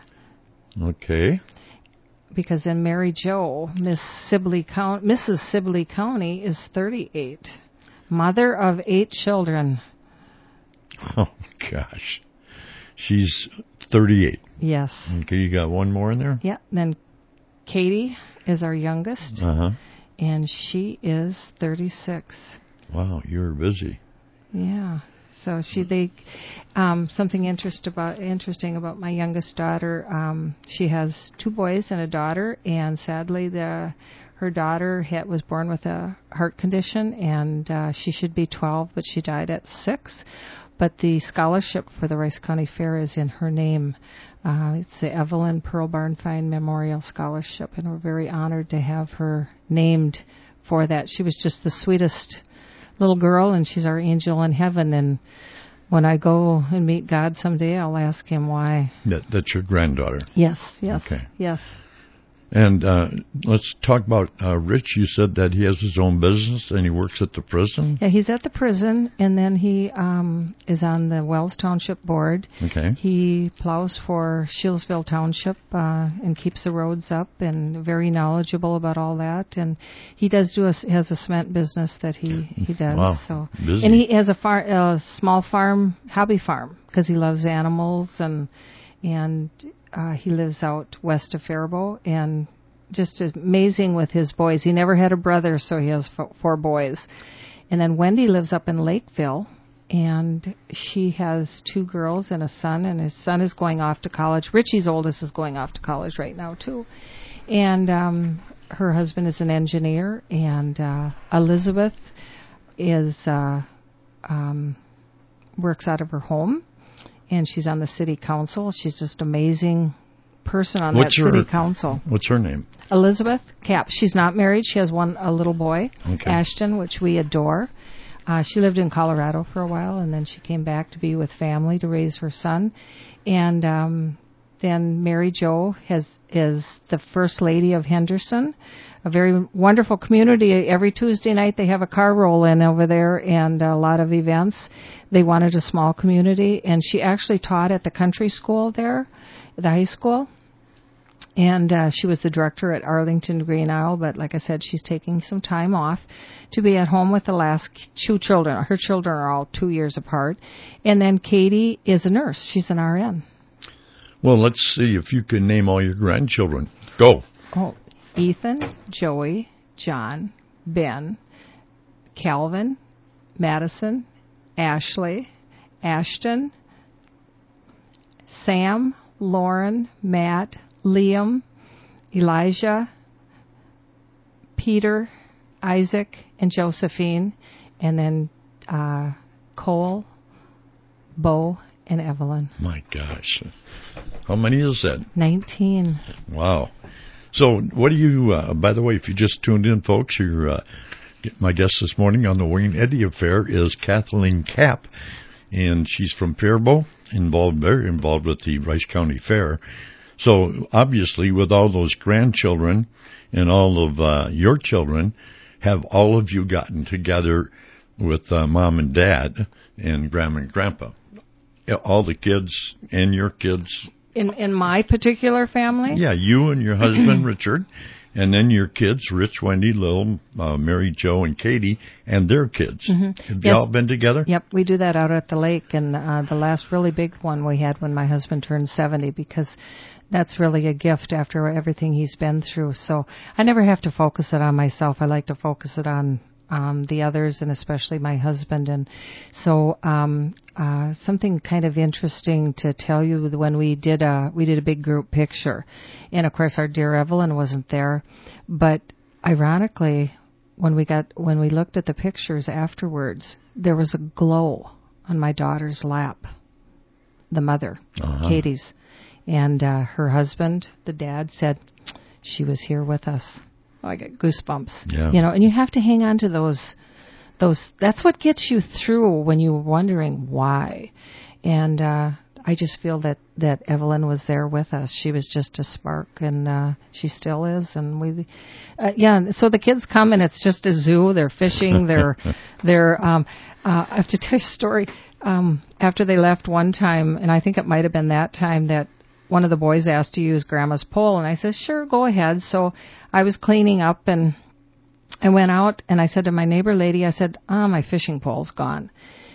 Okay. Because in Mary Jo, Miss Sibley County, Missus Sibley County is thirty-eight. Mother of eight children. Oh, gosh. She's thirty-eight. Yes. Okay, you got one more in there? Yeah. Then Katie is our youngest, Uh-huh. and she is thirty-six. Wow, you're busy. Yeah. So she they um, something interest about interesting about my youngest daughter. Um, she has two boys and a daughter, and sadly, the her daughter had, was born with a heart condition, and uh, she should be twelve, but she died at six. But the scholarship for the Rice County Fair is in her name. Uh, it's the Evelyn Pearl Barnfine Memorial Scholarship, and we're very honored to have her named for that. She was just the sweetest little girl, and she's our angel in heaven. And when I go and meet God someday, I'll ask him why. That, that's your granddaughter. Yes, yes, Okay. yes. And uh, let's talk about uh, Rich. You said that he has his own business and he works at the prison. Yeah, he's at the prison, and then he um, is on the Wells Township Board. Okay. He plows for Shieldsville Township uh, and keeps the roads up, and very knowledgeable about all that. And he does do a, has a cement business that he, he does. Wow, So busy. And he has a, far, a small farm, hobby farm, because he loves animals, and and uh, he lives out west of Faribault, and just amazing with his boys. He never had a brother, so he has f- four boys. And then Wendy lives up in Lakeville, and she has two girls and a son, and his son is going off to college. Richie's oldest is going off to college right now, too. And um, her husband is an engineer, and uh, Elizabeth is uh, um, works out of her home, and she's on the city council. She's just an amazing person on What's that her, city council. What's her name? Elizabeth Cap. She's not married. She has one a little boy, Okay. Ashton, which we adore. Uh, she lived in Colorado for a while, and then she came back to be with family to raise her son. And um, then Mary Jo has is the first lady of Henderson, a very wonderful community. Every Tuesday night they have a car roll in over there and a lot of events. They wanted a small community, and she actually taught at the country school there, the high school. And uh, she was the director at Arlington Green Isle, but like I said, she's taking some time off to be at home with the last two children. Her children are all two years apart. And then Katie is a nurse. She's an R N. Well, let's see if you can name all your grandchildren. Go. Oh, Ethan, Joey, John, Ben, Calvin, Madison, Ashley, Ashton, Sam, Lauren, Matt, Liam, Elijah, Peter, Isaac, and Josephine, and then uh, Cole, Bo, and Evelyn. My gosh. How many is that? nineteen. Wow. So what do you, uh, by the way, if you just tuned in, folks, you're, uh, my guest this morning on the Wayne Eddy Affair is Kathleen Kapp, and she's from Faribault, involved, very involved with the Rice County Fair. So obviously, with all those grandchildren and all of uh, your children, have all of you gotten together with uh, mom and dad and grandma and grandpa? All the kids and your kids? In in my particular family? Yeah, you and your husband, Richard, and then your kids, Rich, Wendy, Lil, uh, Mary Jo, and Katie, and their kids. Mm-hmm. Have Yes. you all been together? Yep, we do that out at the lake, and uh, the last really big one we had when my husband turned seventy, because that's really a gift after everything he's been through. So I never have to focus it on myself. I like to focus it on um, the others, and especially my husband. And so um, uh, something kind of interesting to tell you, when we did a we did a big group picture, and of course our dear Evelyn wasn't there, but ironically, when we got when we looked at the pictures afterwards, there was a glow on my daughter's lap, the mother, Uh-huh. Katie's. And uh, her husband, the dad, said, she was here with us. Oh, I get goosebumps. Yeah. You know, and you have to hang on to those, those, that's what gets you through when you're wondering why. And uh, I just feel that, that Evelyn was there with us. She was just a spark, and uh, she still is. And we, uh, yeah, so the kids come, and it's just a zoo. They're fishing. They're, they're, um, uh, I have to tell you a story. Um, after they left one time, and I think it might have been that time, that one of the boys asked to use Grandma's pole, and I said, sure, go ahead. So I was cleaning up, and I went out, and I said to my neighbor lady, I said, ah, oh, my fishing pole's gone.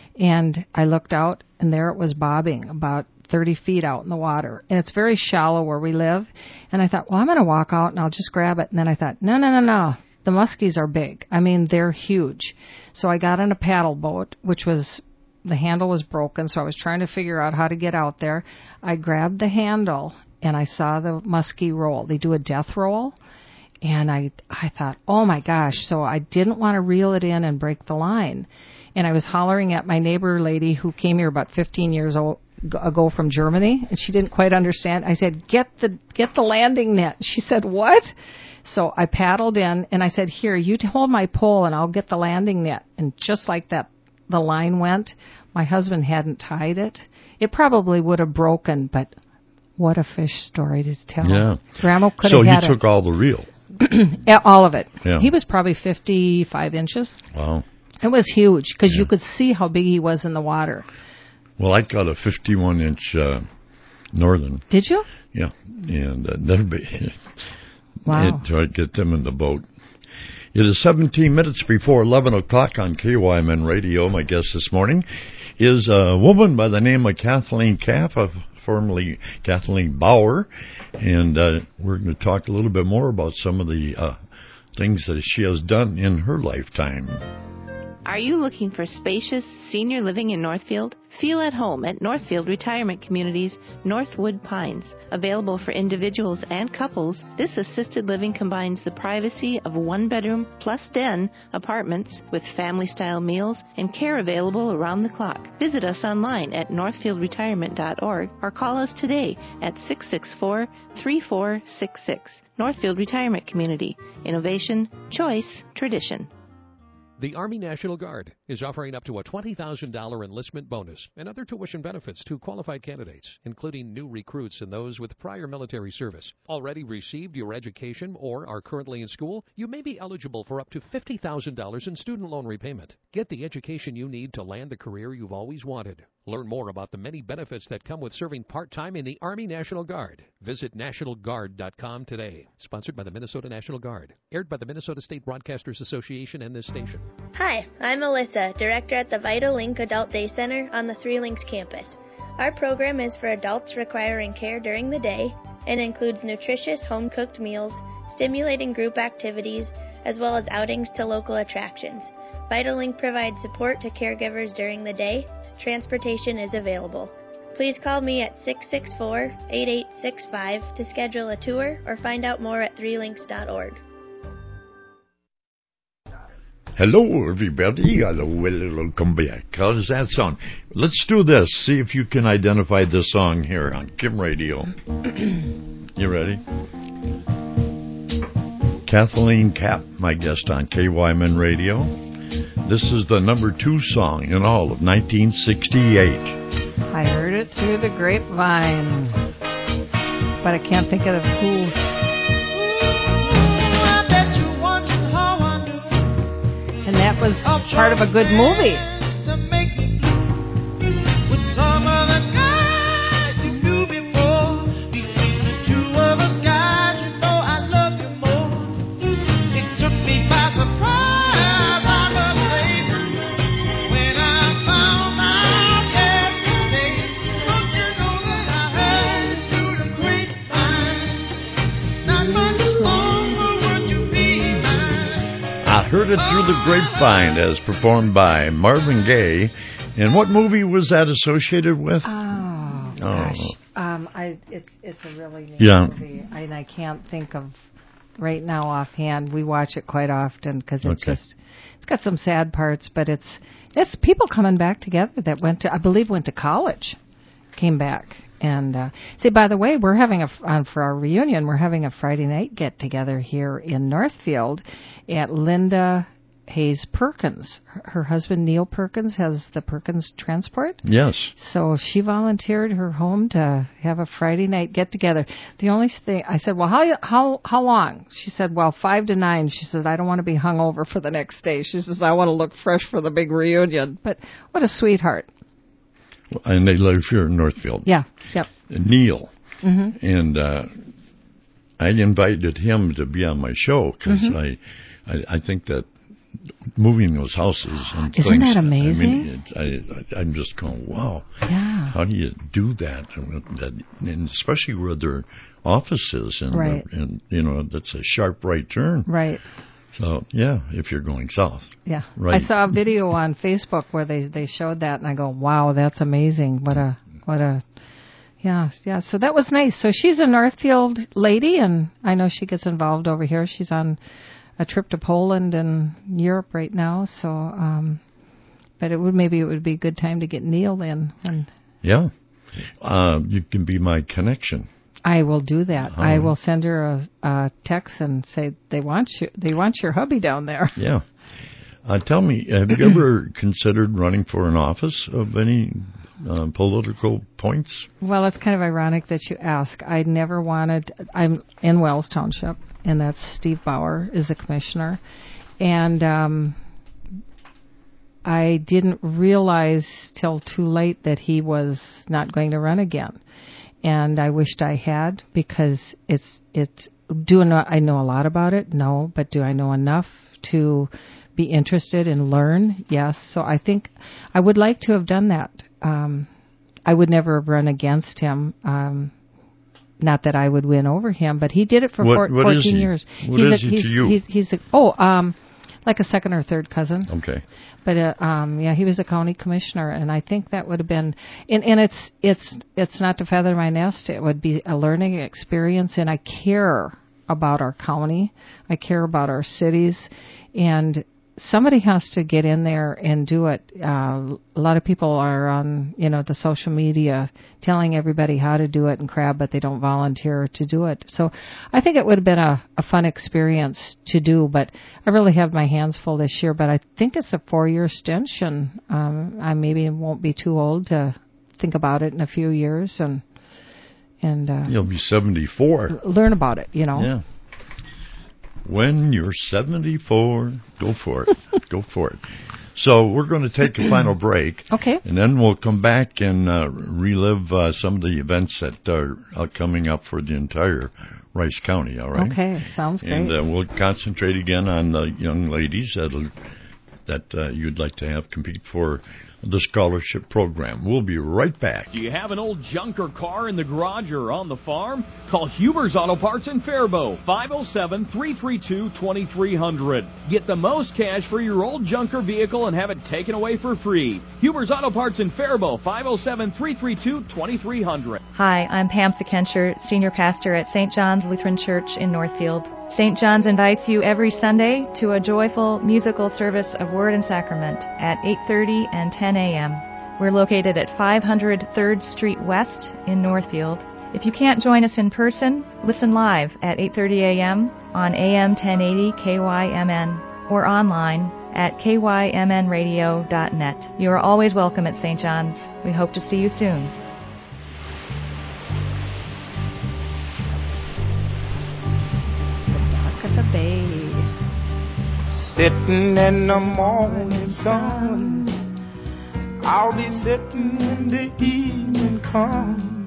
And I looked out, and there it was bobbing about thirty feet out in the water. And it's very shallow where we live. And I thought, well, I'm going to walk out, and I'll just grab it. And then I thought, no, no, no, no. The muskies are big. I mean, they're huge. So I got on a paddle boat, which was... the handle was broken, so I was trying to figure out how to get out there. I grabbed the handle, and I saw the muskie roll. They do a death roll, and I I thought, oh, my gosh. So I didn't want to reel it in and break the line. And I was hollering at my neighbor lady who came here about fifteen years old, ago from Germany, and she didn't quite understand. I said, get the get the landing net. She said, what? So I paddled in, and I said, here, you hold my pole, and I'll get the landing net. And just like that, the line went. My husband hadn't tied it. It probably would have broken, but what a fish story to tell. Yeah. Grandma could so have had he took it. all the reel. Yeah, all of it. Yeah. He was probably fifty-five inches. Wow. It was huge because yeah. you could see how big he was in the water. Well, I got a fifty-one inch uh, northern. Did you? Yeah, and uh, that'd be wow. To get them in the boat. It is seventeen minutes before eleven o'clock on K Y M N Radio. My guest this morning is a woman by the name of Kathleen Kapp, of formerly Kathleen Bauer, and uh, we're going to talk a little bit more about some of the uh, things that she has done in her lifetime. Are you looking for spacious senior living in Northfield? Feel at home at Northfield Retirement Community's Northwood Pines. Available for individuals and couples, this assisted living combines the privacy of one-bedroom plus den apartments with family-style meals and care available around the clock. Visit us online at northfield retirement dot org or call us today at six six four, three four six six. Northfield Retirement Community. Innovation, choice, tradition. The Army National Guard is offering up to a twenty thousand dollars enlistment bonus and other tuition benefits to qualified candidates, including new recruits and those with prior military service. Already received your education or are currently in school? You may be eligible for up to fifty thousand dollars in student loan repayment. Get the education you need to land the career you've always wanted. Learn more about the many benefits that come with serving part-time in the Army National Guard. Visit national guard dot com today. Sponsored by the Minnesota National Guard. Aired by the Minnesota State Broadcasters Association and this station. Hi, I'm Alyssa, Director at the Vital Link Adult Day Center on the Three Links campus. Our program is for adults requiring care during the day and includes nutritious home-cooked meals, stimulating group activities, as well as outings to local attractions. Vital Link provides support to caregivers during the day. Transportation is available. Please call me at six six four, eight eight six five to schedule a tour or find out more at three links dot org. Hello, everybody. Hello, welcome back. How does that sound? Let's do this. See if you can identify this song here on Kim Radio. You ready? Kathleen Kapp, my guest on K Y M N Radio. This is the number two song in all of nineteen sixty-eight. I heard it through the grapevine, but I can't think of who. And that was part of a good movie. Heard it through the grapevine, as performed by Marvin Gaye. And what movie was that associated with? Oh, gosh. Oh. Um, I, it's it's a really neat yeah. movie. I, and I can't think of right now offhand. We watch it quite often because it's okay. just, it's got some sad parts, but it's, it's people coming back together that went to, I believe went to college, came back. And uh, see, by the way, we're having a uh, for our reunion. We're having a Friday night get together here in Northfield at Linda Hayes Perkins. Her, her husband Neil Perkins has the Perkins Transport. Yes. So she volunteered her home to have a Friday night get together. The only thing I said, well, how how how long? She said, well, five to nine. She says, I don't want to be hungover for the next day. She says, I want to look fresh for the big reunion. But what a sweetheart. And they live here in Northfield. Yeah, yep. Neil. Mm-hmm. And uh, I invited him to be on my show because mm-hmm. I, I I think that moving those houses and Isn't things, that amazing? I mean, it, I, I'm just going, wow. Yeah. How do you do that? And especially where their office is. And, right. and, you know, that's a sharp right turn. Right. So, yeah, if you're going south. Yeah. Right. I saw a video on Facebook where they they showed that, and I go, wow, that's amazing. What a, what a, yeah, yeah. So that was nice. So she's a Northfield lady, and I know she gets involved over here. She's on a trip to Poland and Europe right now. So, um, but it would maybe it would be a good time to get Neil in. When yeah. Uh, you can be my connection. I will do that. All I right. will send her a, a text and say they want you. They want your hubby down there. Yeah. Uh, tell me, have you ever considered running for an office of any uh, political points? Well, it's kind of ironic that you ask. I never wanted. I'm in Wells Township, and that's Steve Bauer is a commissioner, and um, I didn't realize till too late that he was not going to run again. And I wished I had, because it's it's do I know, I know a lot about it? No, but do I know enough to be interested and learn? Yes. So I think I would like to have done that. Um, I would never have run against him. Um, not that I would win over him, but he did it for What- four, what is fourteen he? years. What he's is a, he to he's, you? He's, he's a, oh, um, like a second or third cousin. Okay. But uh, um, yeah, he was a county commissioner, and I think that would have been. And, and it's it's it's not to feather my nest. It would be a learning experience, and I care about our county. I care about our cities, and somebody has to get in there and do it. Uh, a lot of people are on, you know, the social media telling everybody how to do it and crap, but they don't volunteer to do it. So I think it would have been a, a fun experience to do, but I really have my hands full this year, but I think it's a four-year extension. Um, I maybe won't be too old to think about it in a few years and, and, uh, You'll be seventy-four. learn about it, you know. Yeah. When you're seventy-four, go for it. Go for it. So we're going to take a final break. Okay. And then we'll come back and uh, relive uh, some of the events that are uh, coming up for the entire Rice County, all right? Okay, sounds great. And uh, we'll concentrate again on the young ladies that that uh, you'd like to have compete for the scholarship program. We'll be right back. Do you have an old junk or car in the garage or on the farm? Call Huber's Auto Parts in Faribault, five oh seven, three three two, two three zero zero. Get the most cash for your old junk or vehicle and have it taken away for free. Huber's Auto Parts in Faribault, five oh seven, three three two, two three zero zero. Hi, I'm Pam Fikencher, Senior Pastor at Saint John's Lutheran Church in Northfield. Saint John's invites you every Sunday to a joyful musical service of Word and Sacrament at eight thirty and ten a.m. We're located at five hundred third Street West in Northfield. If you can't join us in person, listen live at eight thirty a.m. on A M ten eighty K Y M N or online at K Y M N radio dot net. You are always welcome at Saint John's. We hope to see you soon. Dock of the Bay. Sitting in the morning sun, I'll be sitting when the evening comes,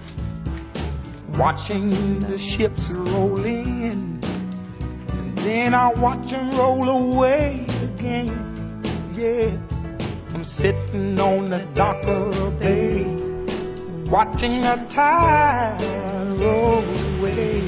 watching the ships roll in, and then I'll watch them roll away again. Yeah, I'm sitting on the dock of the bay, watching the tide roll away.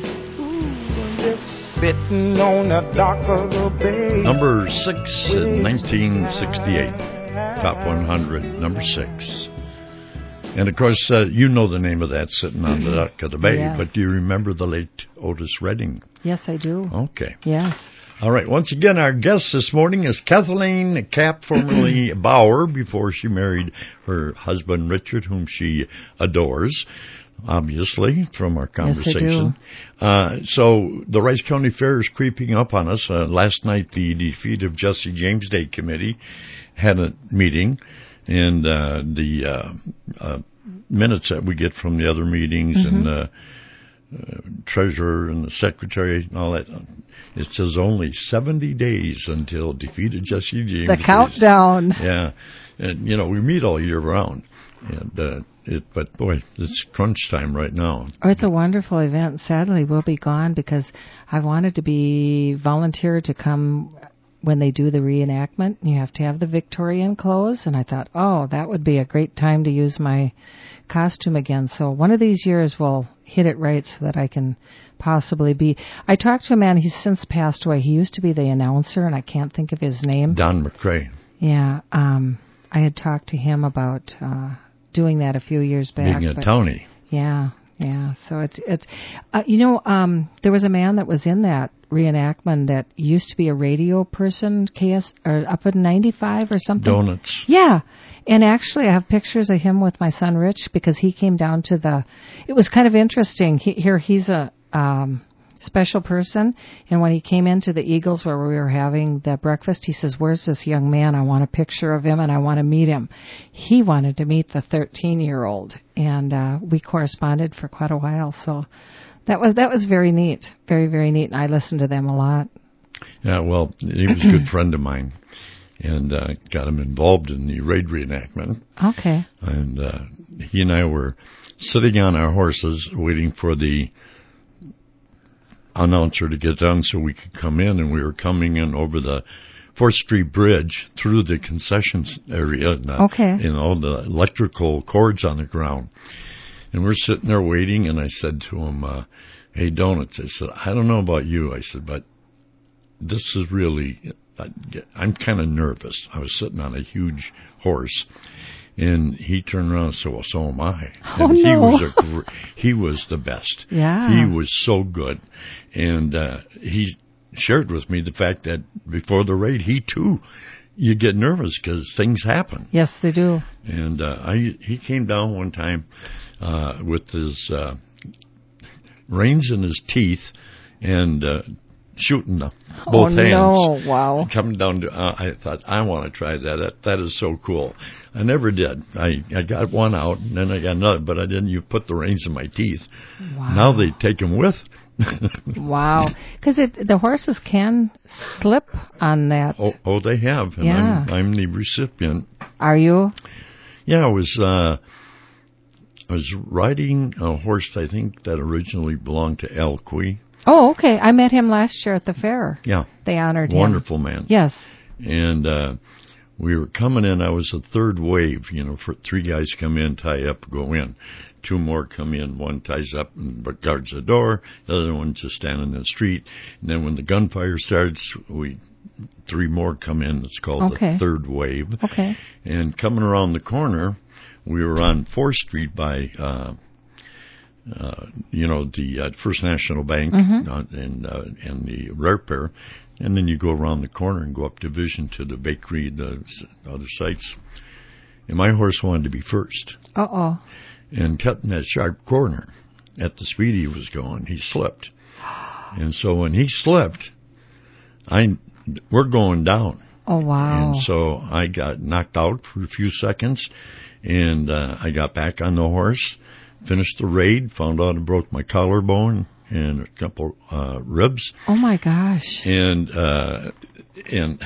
Just sitting on the dock of the bay. Number six in nineteen sixty-eight. Top one hundred, number six. And, of course, uh, you know the name of that, Sitting on the Dock of the Bay. Yes. But do you remember the late Otis Redding? Yes, I do. Okay. Yes. All right. Once again, our guest this morning is Kathleen Kapp, formerly Bauer, before she married her husband, Richard, whom she adores. Obviously, from our conversation. Yes, I uh, so the Rice County Fair is creeping up on us. Uh, last night, the Defeat of Jesse James Day Committee had a meeting, and uh, the uh, uh, minutes that we get from the other meetings Mm-hmm. and uh, uh, treasurer and the secretary and all that, it says only seventy days until Defeat of Jesse James The Day. countdown. Yeah, and you know we meet all year round. And, uh, it, but boy, it's crunch time right now. Oh, it's a wonderful event. Sadly, we'll be gone because I wanted to be volunteer to come when they do the reenactment. You have to have the Victorian clothes, and I thought, oh, that would be a great time to use my costume again. So one of these years we'll hit it right so that I can possibly be. I talked to a man, he's since passed away. He used to be the announcer, and I can't think of his name. Don McCrae. Yeah, um, I had talked to him about uh, doing that a few years back. Being a but- townie. Yeah, yeah. So it's it's uh, you know um, there was a man that was in that reenactment that used to be a radio person, K S or up at ninety-five or something. Donuts. Yeah, And actually, I have pictures of him with my son Rich because he came down to the. It was kind of interesting. He, here, he's a um, special person, and when he came into the Eagles where we were having the breakfast, he says, "Where's this young man? I want a picture of him, and I want to meet him." He wanted to meet the thirteen-year-old, and uh, we corresponded for quite a while. So that was that was very neat, very very neat. And I listened to them a lot. Yeah, well, he was a good friend of mine. And uh, got him involved in the raid reenactment. Okay. And uh, he and I were sitting on our horses waiting for the announcer to get done so we could come in. And we were coming in over the fourth Street Bridge through the concessions area. And, uh, okay. And all the electrical cords on the ground. And we're sitting there waiting, and I said to him, uh, "Hey, Donuts," I said, "I don't know about you," I said, "but this is really... I'm kind of nervous." I was sitting on a huge horse, and he turned around and said, "Well, so am I." Oh, and he no. was a gr- he was the best. Yeah. He was so good, and uh, he shared with me the fact that before the raid, he too, you get nervous because things happen. Yes, they do. And uh, I he came down one time uh, with his uh, reins in his teeth and. Uh, shooting the, both oh, hands. Oh, no. Wow. Coming down to, uh, I thought, I want to try that. that. That is so cool. I never did. I, I got one out, and then I got another, but I didn't you put the reins in my teeth. Wow. Now they take them with. Wow. Because the horses can slip on that. Oh, oh they have. And yeah. I'm, I'm the recipient. Are you? Yeah, I was, uh, I was riding a horse, I think, that originally belonged to Al Quee. Oh, okay. I met him last year at the fair. Yeah. They honored Wonderful him. Wonderful man. Yes. And uh, we were coming in. I was a third wave. You know, for three guys come in, tie up, go in. Two more come in. One ties up and guards the door. The other one's just standing in the street. And then when the gunfire starts, we three more come in. It's called okay. the third wave. Okay. And coming around the corner, we were on fourth Street by... Uh, Uh, you know, the uh, First National Bank mm-hmm. uh, and uh, and the Rare Pair, and then you go around the corner and go up Division to the bakery, the other sites. And my horse wanted to be first. Uh-oh. And cutting that sharp corner at the speed he was going, he slipped. And so when he slipped, I we're going down. Oh, wow. And so I got knocked out for a few seconds, and uh, I got back on the horse. Finished the raid, found out I broke my collarbone and a couple uh, ribs. Oh my gosh! And uh, and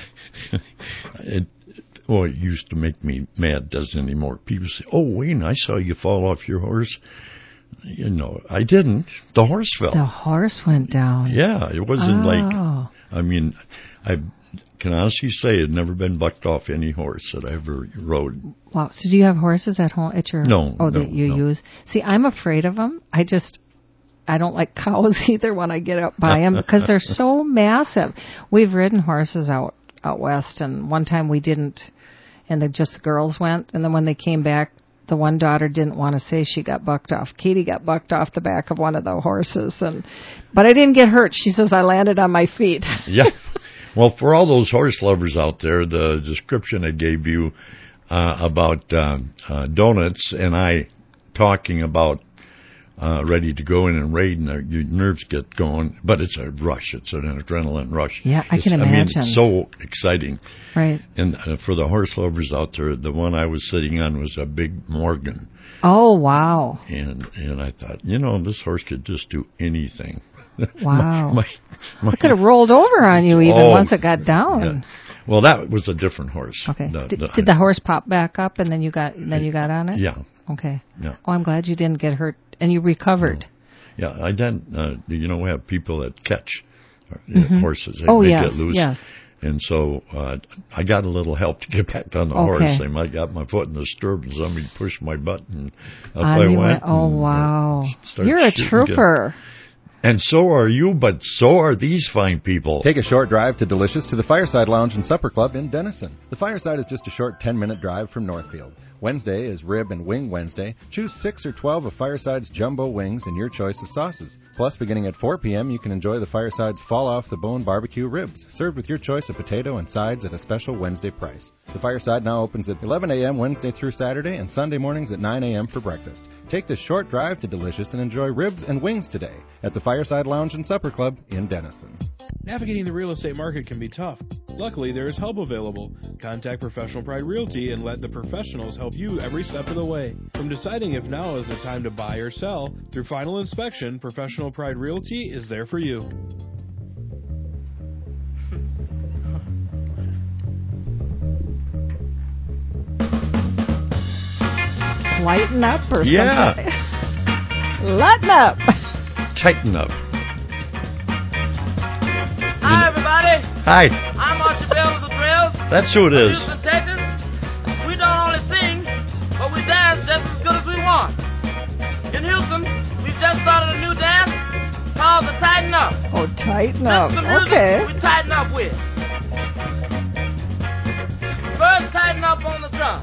it, well, it used to make me mad. Doesn't anymore. People say, "Oh, Wayne, I saw you fall off your horse." You know, I didn't. The horse fell. The horse went down. Yeah, it wasn't oh. like. I mean, I can honestly say I've never been bucked off any horse that I ever rode. Wow. So do you have horses at home at your no oh no, that you no. use? See, I'm afraid of them. I just I don't like cows either when I get up by them because they're so massive. We've ridden horses out out west, and one time we didn't, and the just the girls went, and then when they came back, the one daughter didn't want to say she got bucked off. Katie got bucked off the back of one of the horses, and but I didn't get hurt. She says I landed on my feet. Yeah. Well, for all those horse lovers out there, the description I gave you uh, about uh, uh, Donuts and I talking about uh, ready to go in and raid, and uh, your nerves get going. But it's a rush. It's an adrenaline rush. Yeah, I it's, can imagine. I mean, it's so exciting. Right. And uh, for the horse lovers out there, the one I was sitting on was a big Morgan. Oh, wow. And and I thought, you know, this horse could just do anything. Wow. my, my, it could have rolled over on you even oh, once it got down. Yeah. Well, that was a different horse. Okay. The, did, the, did the horse pop back up and then you got then you got on it? Yeah. Okay. Yeah. Oh, I'm glad you didn't get hurt and you recovered. No. Yeah, I didn't. Uh, you know, we have people that catch uh, mm-hmm. horses. They, oh, they yes, get loose. yes. And so uh, I got a little help to get back on the okay. horse. I might got my foot in the stirrup and somebody pushed my button. Up on I went. went. Oh, and, wow. Uh, You're a trooper. And so are you, but so are these fine people. Take a short drive to Delicious to the Fireside Lounge and Supper Club in Denison. The Fireside is just a short ten-minute drive from Northfield. Wednesday is Rib and Wing Wednesday. Choose six or twelve of Fireside's jumbo wings and your choice of sauces. Plus, beginning at four p.m., you can enjoy the Fireside's fall-off-the-bone barbecue ribs, served with your choice of potato and sides at a special Wednesday price. The Fireside now opens at eleven a.m. Wednesday through Saturday and Sunday mornings at nine a.m. for breakfast. Take this short drive to Delicious and enjoy ribs and wings today at the Fireside Lounge and Supper Club in Denison. Navigating the real estate market can be tough. Luckily, there is help available. Contact Professional Pride Realty and let the professionals help you every step of the way. From deciding if now is the time to buy or sell, through final inspection, Professional Pride Realty is there for you. Lighten up or Yeah. something? Lighten up. Tighten up. Hi, everybody. Hi. I'm Archie Bell of the Trails. That's who it is. Houston, Texas. We don't only sing, but we dance just as good as we want. In Houston, we just started a new dance called the Tighten Up. Oh, tighten up. This is the music Okay. we tighten up with. First, tighten up on the drum.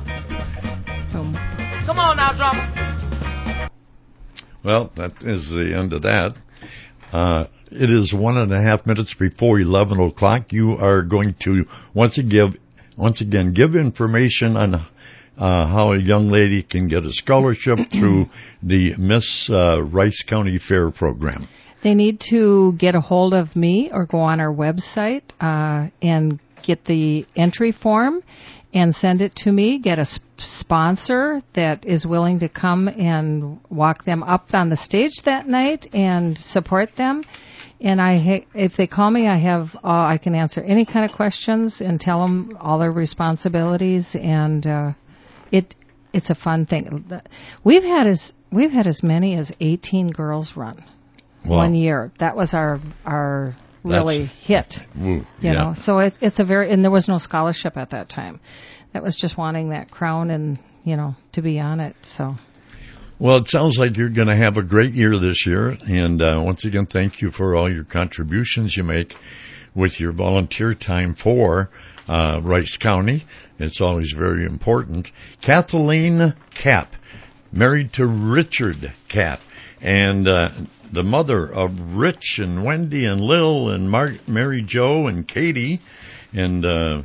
Um. Come on now, drummer. Well, that is the end of that. Uh, it is one and a half minutes before eleven o'clock. You are going to once again, once again give information on uh, how a young lady can get a scholarship through the Miss uh, Rice County Fair program. They need to get a hold of me or go on our website uh, and get the entry form and send it to me, get a sp- sponsor that is willing to come and walk them up on the stage that night and support them. And I, ha- if they call me, I have, uh, I can answer any kind of questions and tell them all their responsibilities. And uh, it, it's a fun thing. We've had as we've had as many as eighteen girls run Wow. one year. That was our our. really That's, hit, Ooh, you yeah. know. So it's it's a very, and there was no scholarship at that time. That was just wanting that crown and, you know, to be on it. So. Well, it sounds like you're going to have a great year this year. And uh, once again, thank you for all your contributions you make with your volunteer time for uh, Rice County. It's always very important. Kathleen Kapp, married to Richard Kapp, and uh, the mother of Rich and Wendy and Lil and Mar- Mary Jo and Katie, and uh,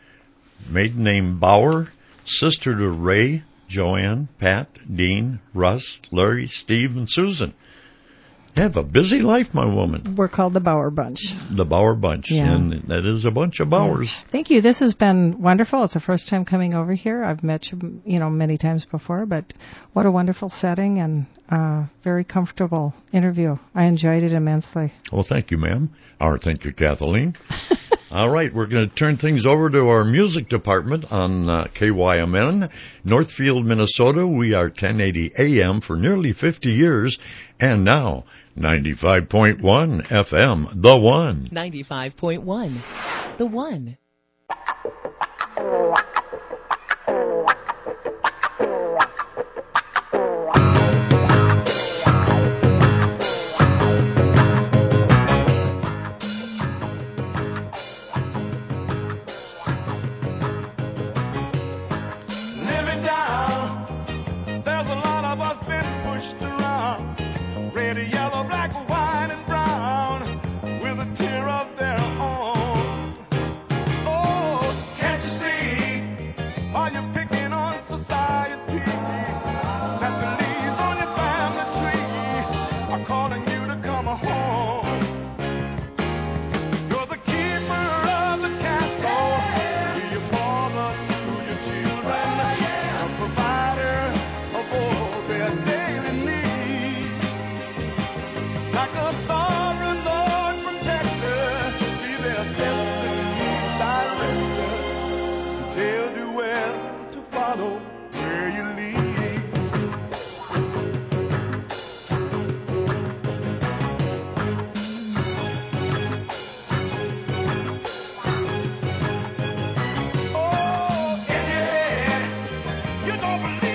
maiden name Bauer, sister to Ray, Joanne, Pat, Dean, Russ, Larry, Steve, and Susan. You have a busy life, my woman. We're called the Bauer Bunch. The Bauer Bunch, Yeah. and that is a bunch of Bauers. Thank you. This has been wonderful. It's the first time coming over here. I've met you, you know, many times before, but what a wonderful setting and uh, very comfortable interview. I enjoyed it immensely. Well, thank you, ma'am. Or thank you, Kathleen. All right, we're going to turn things over to our music department on uh, K Y M N, Northfield, Minnesota. We are ten eighty A M for nearly fifty years, and now ninety-five point one F M, The One. ninety-five point one, The One. Living down, there's a lot of us been pushed around. Red, yellow, black, white, and brown, with a tear of their own. Oh, can't you see? Are you picking on society? That the leaves on your family tree are calling you to come home. You're the keeper of the castle. To your father, to your children, a provider of all their daily needs. Like a sovereign Lord protector, be their destiny's director. Tell you where to follow, where you lead. Oh, in your head, you don't believe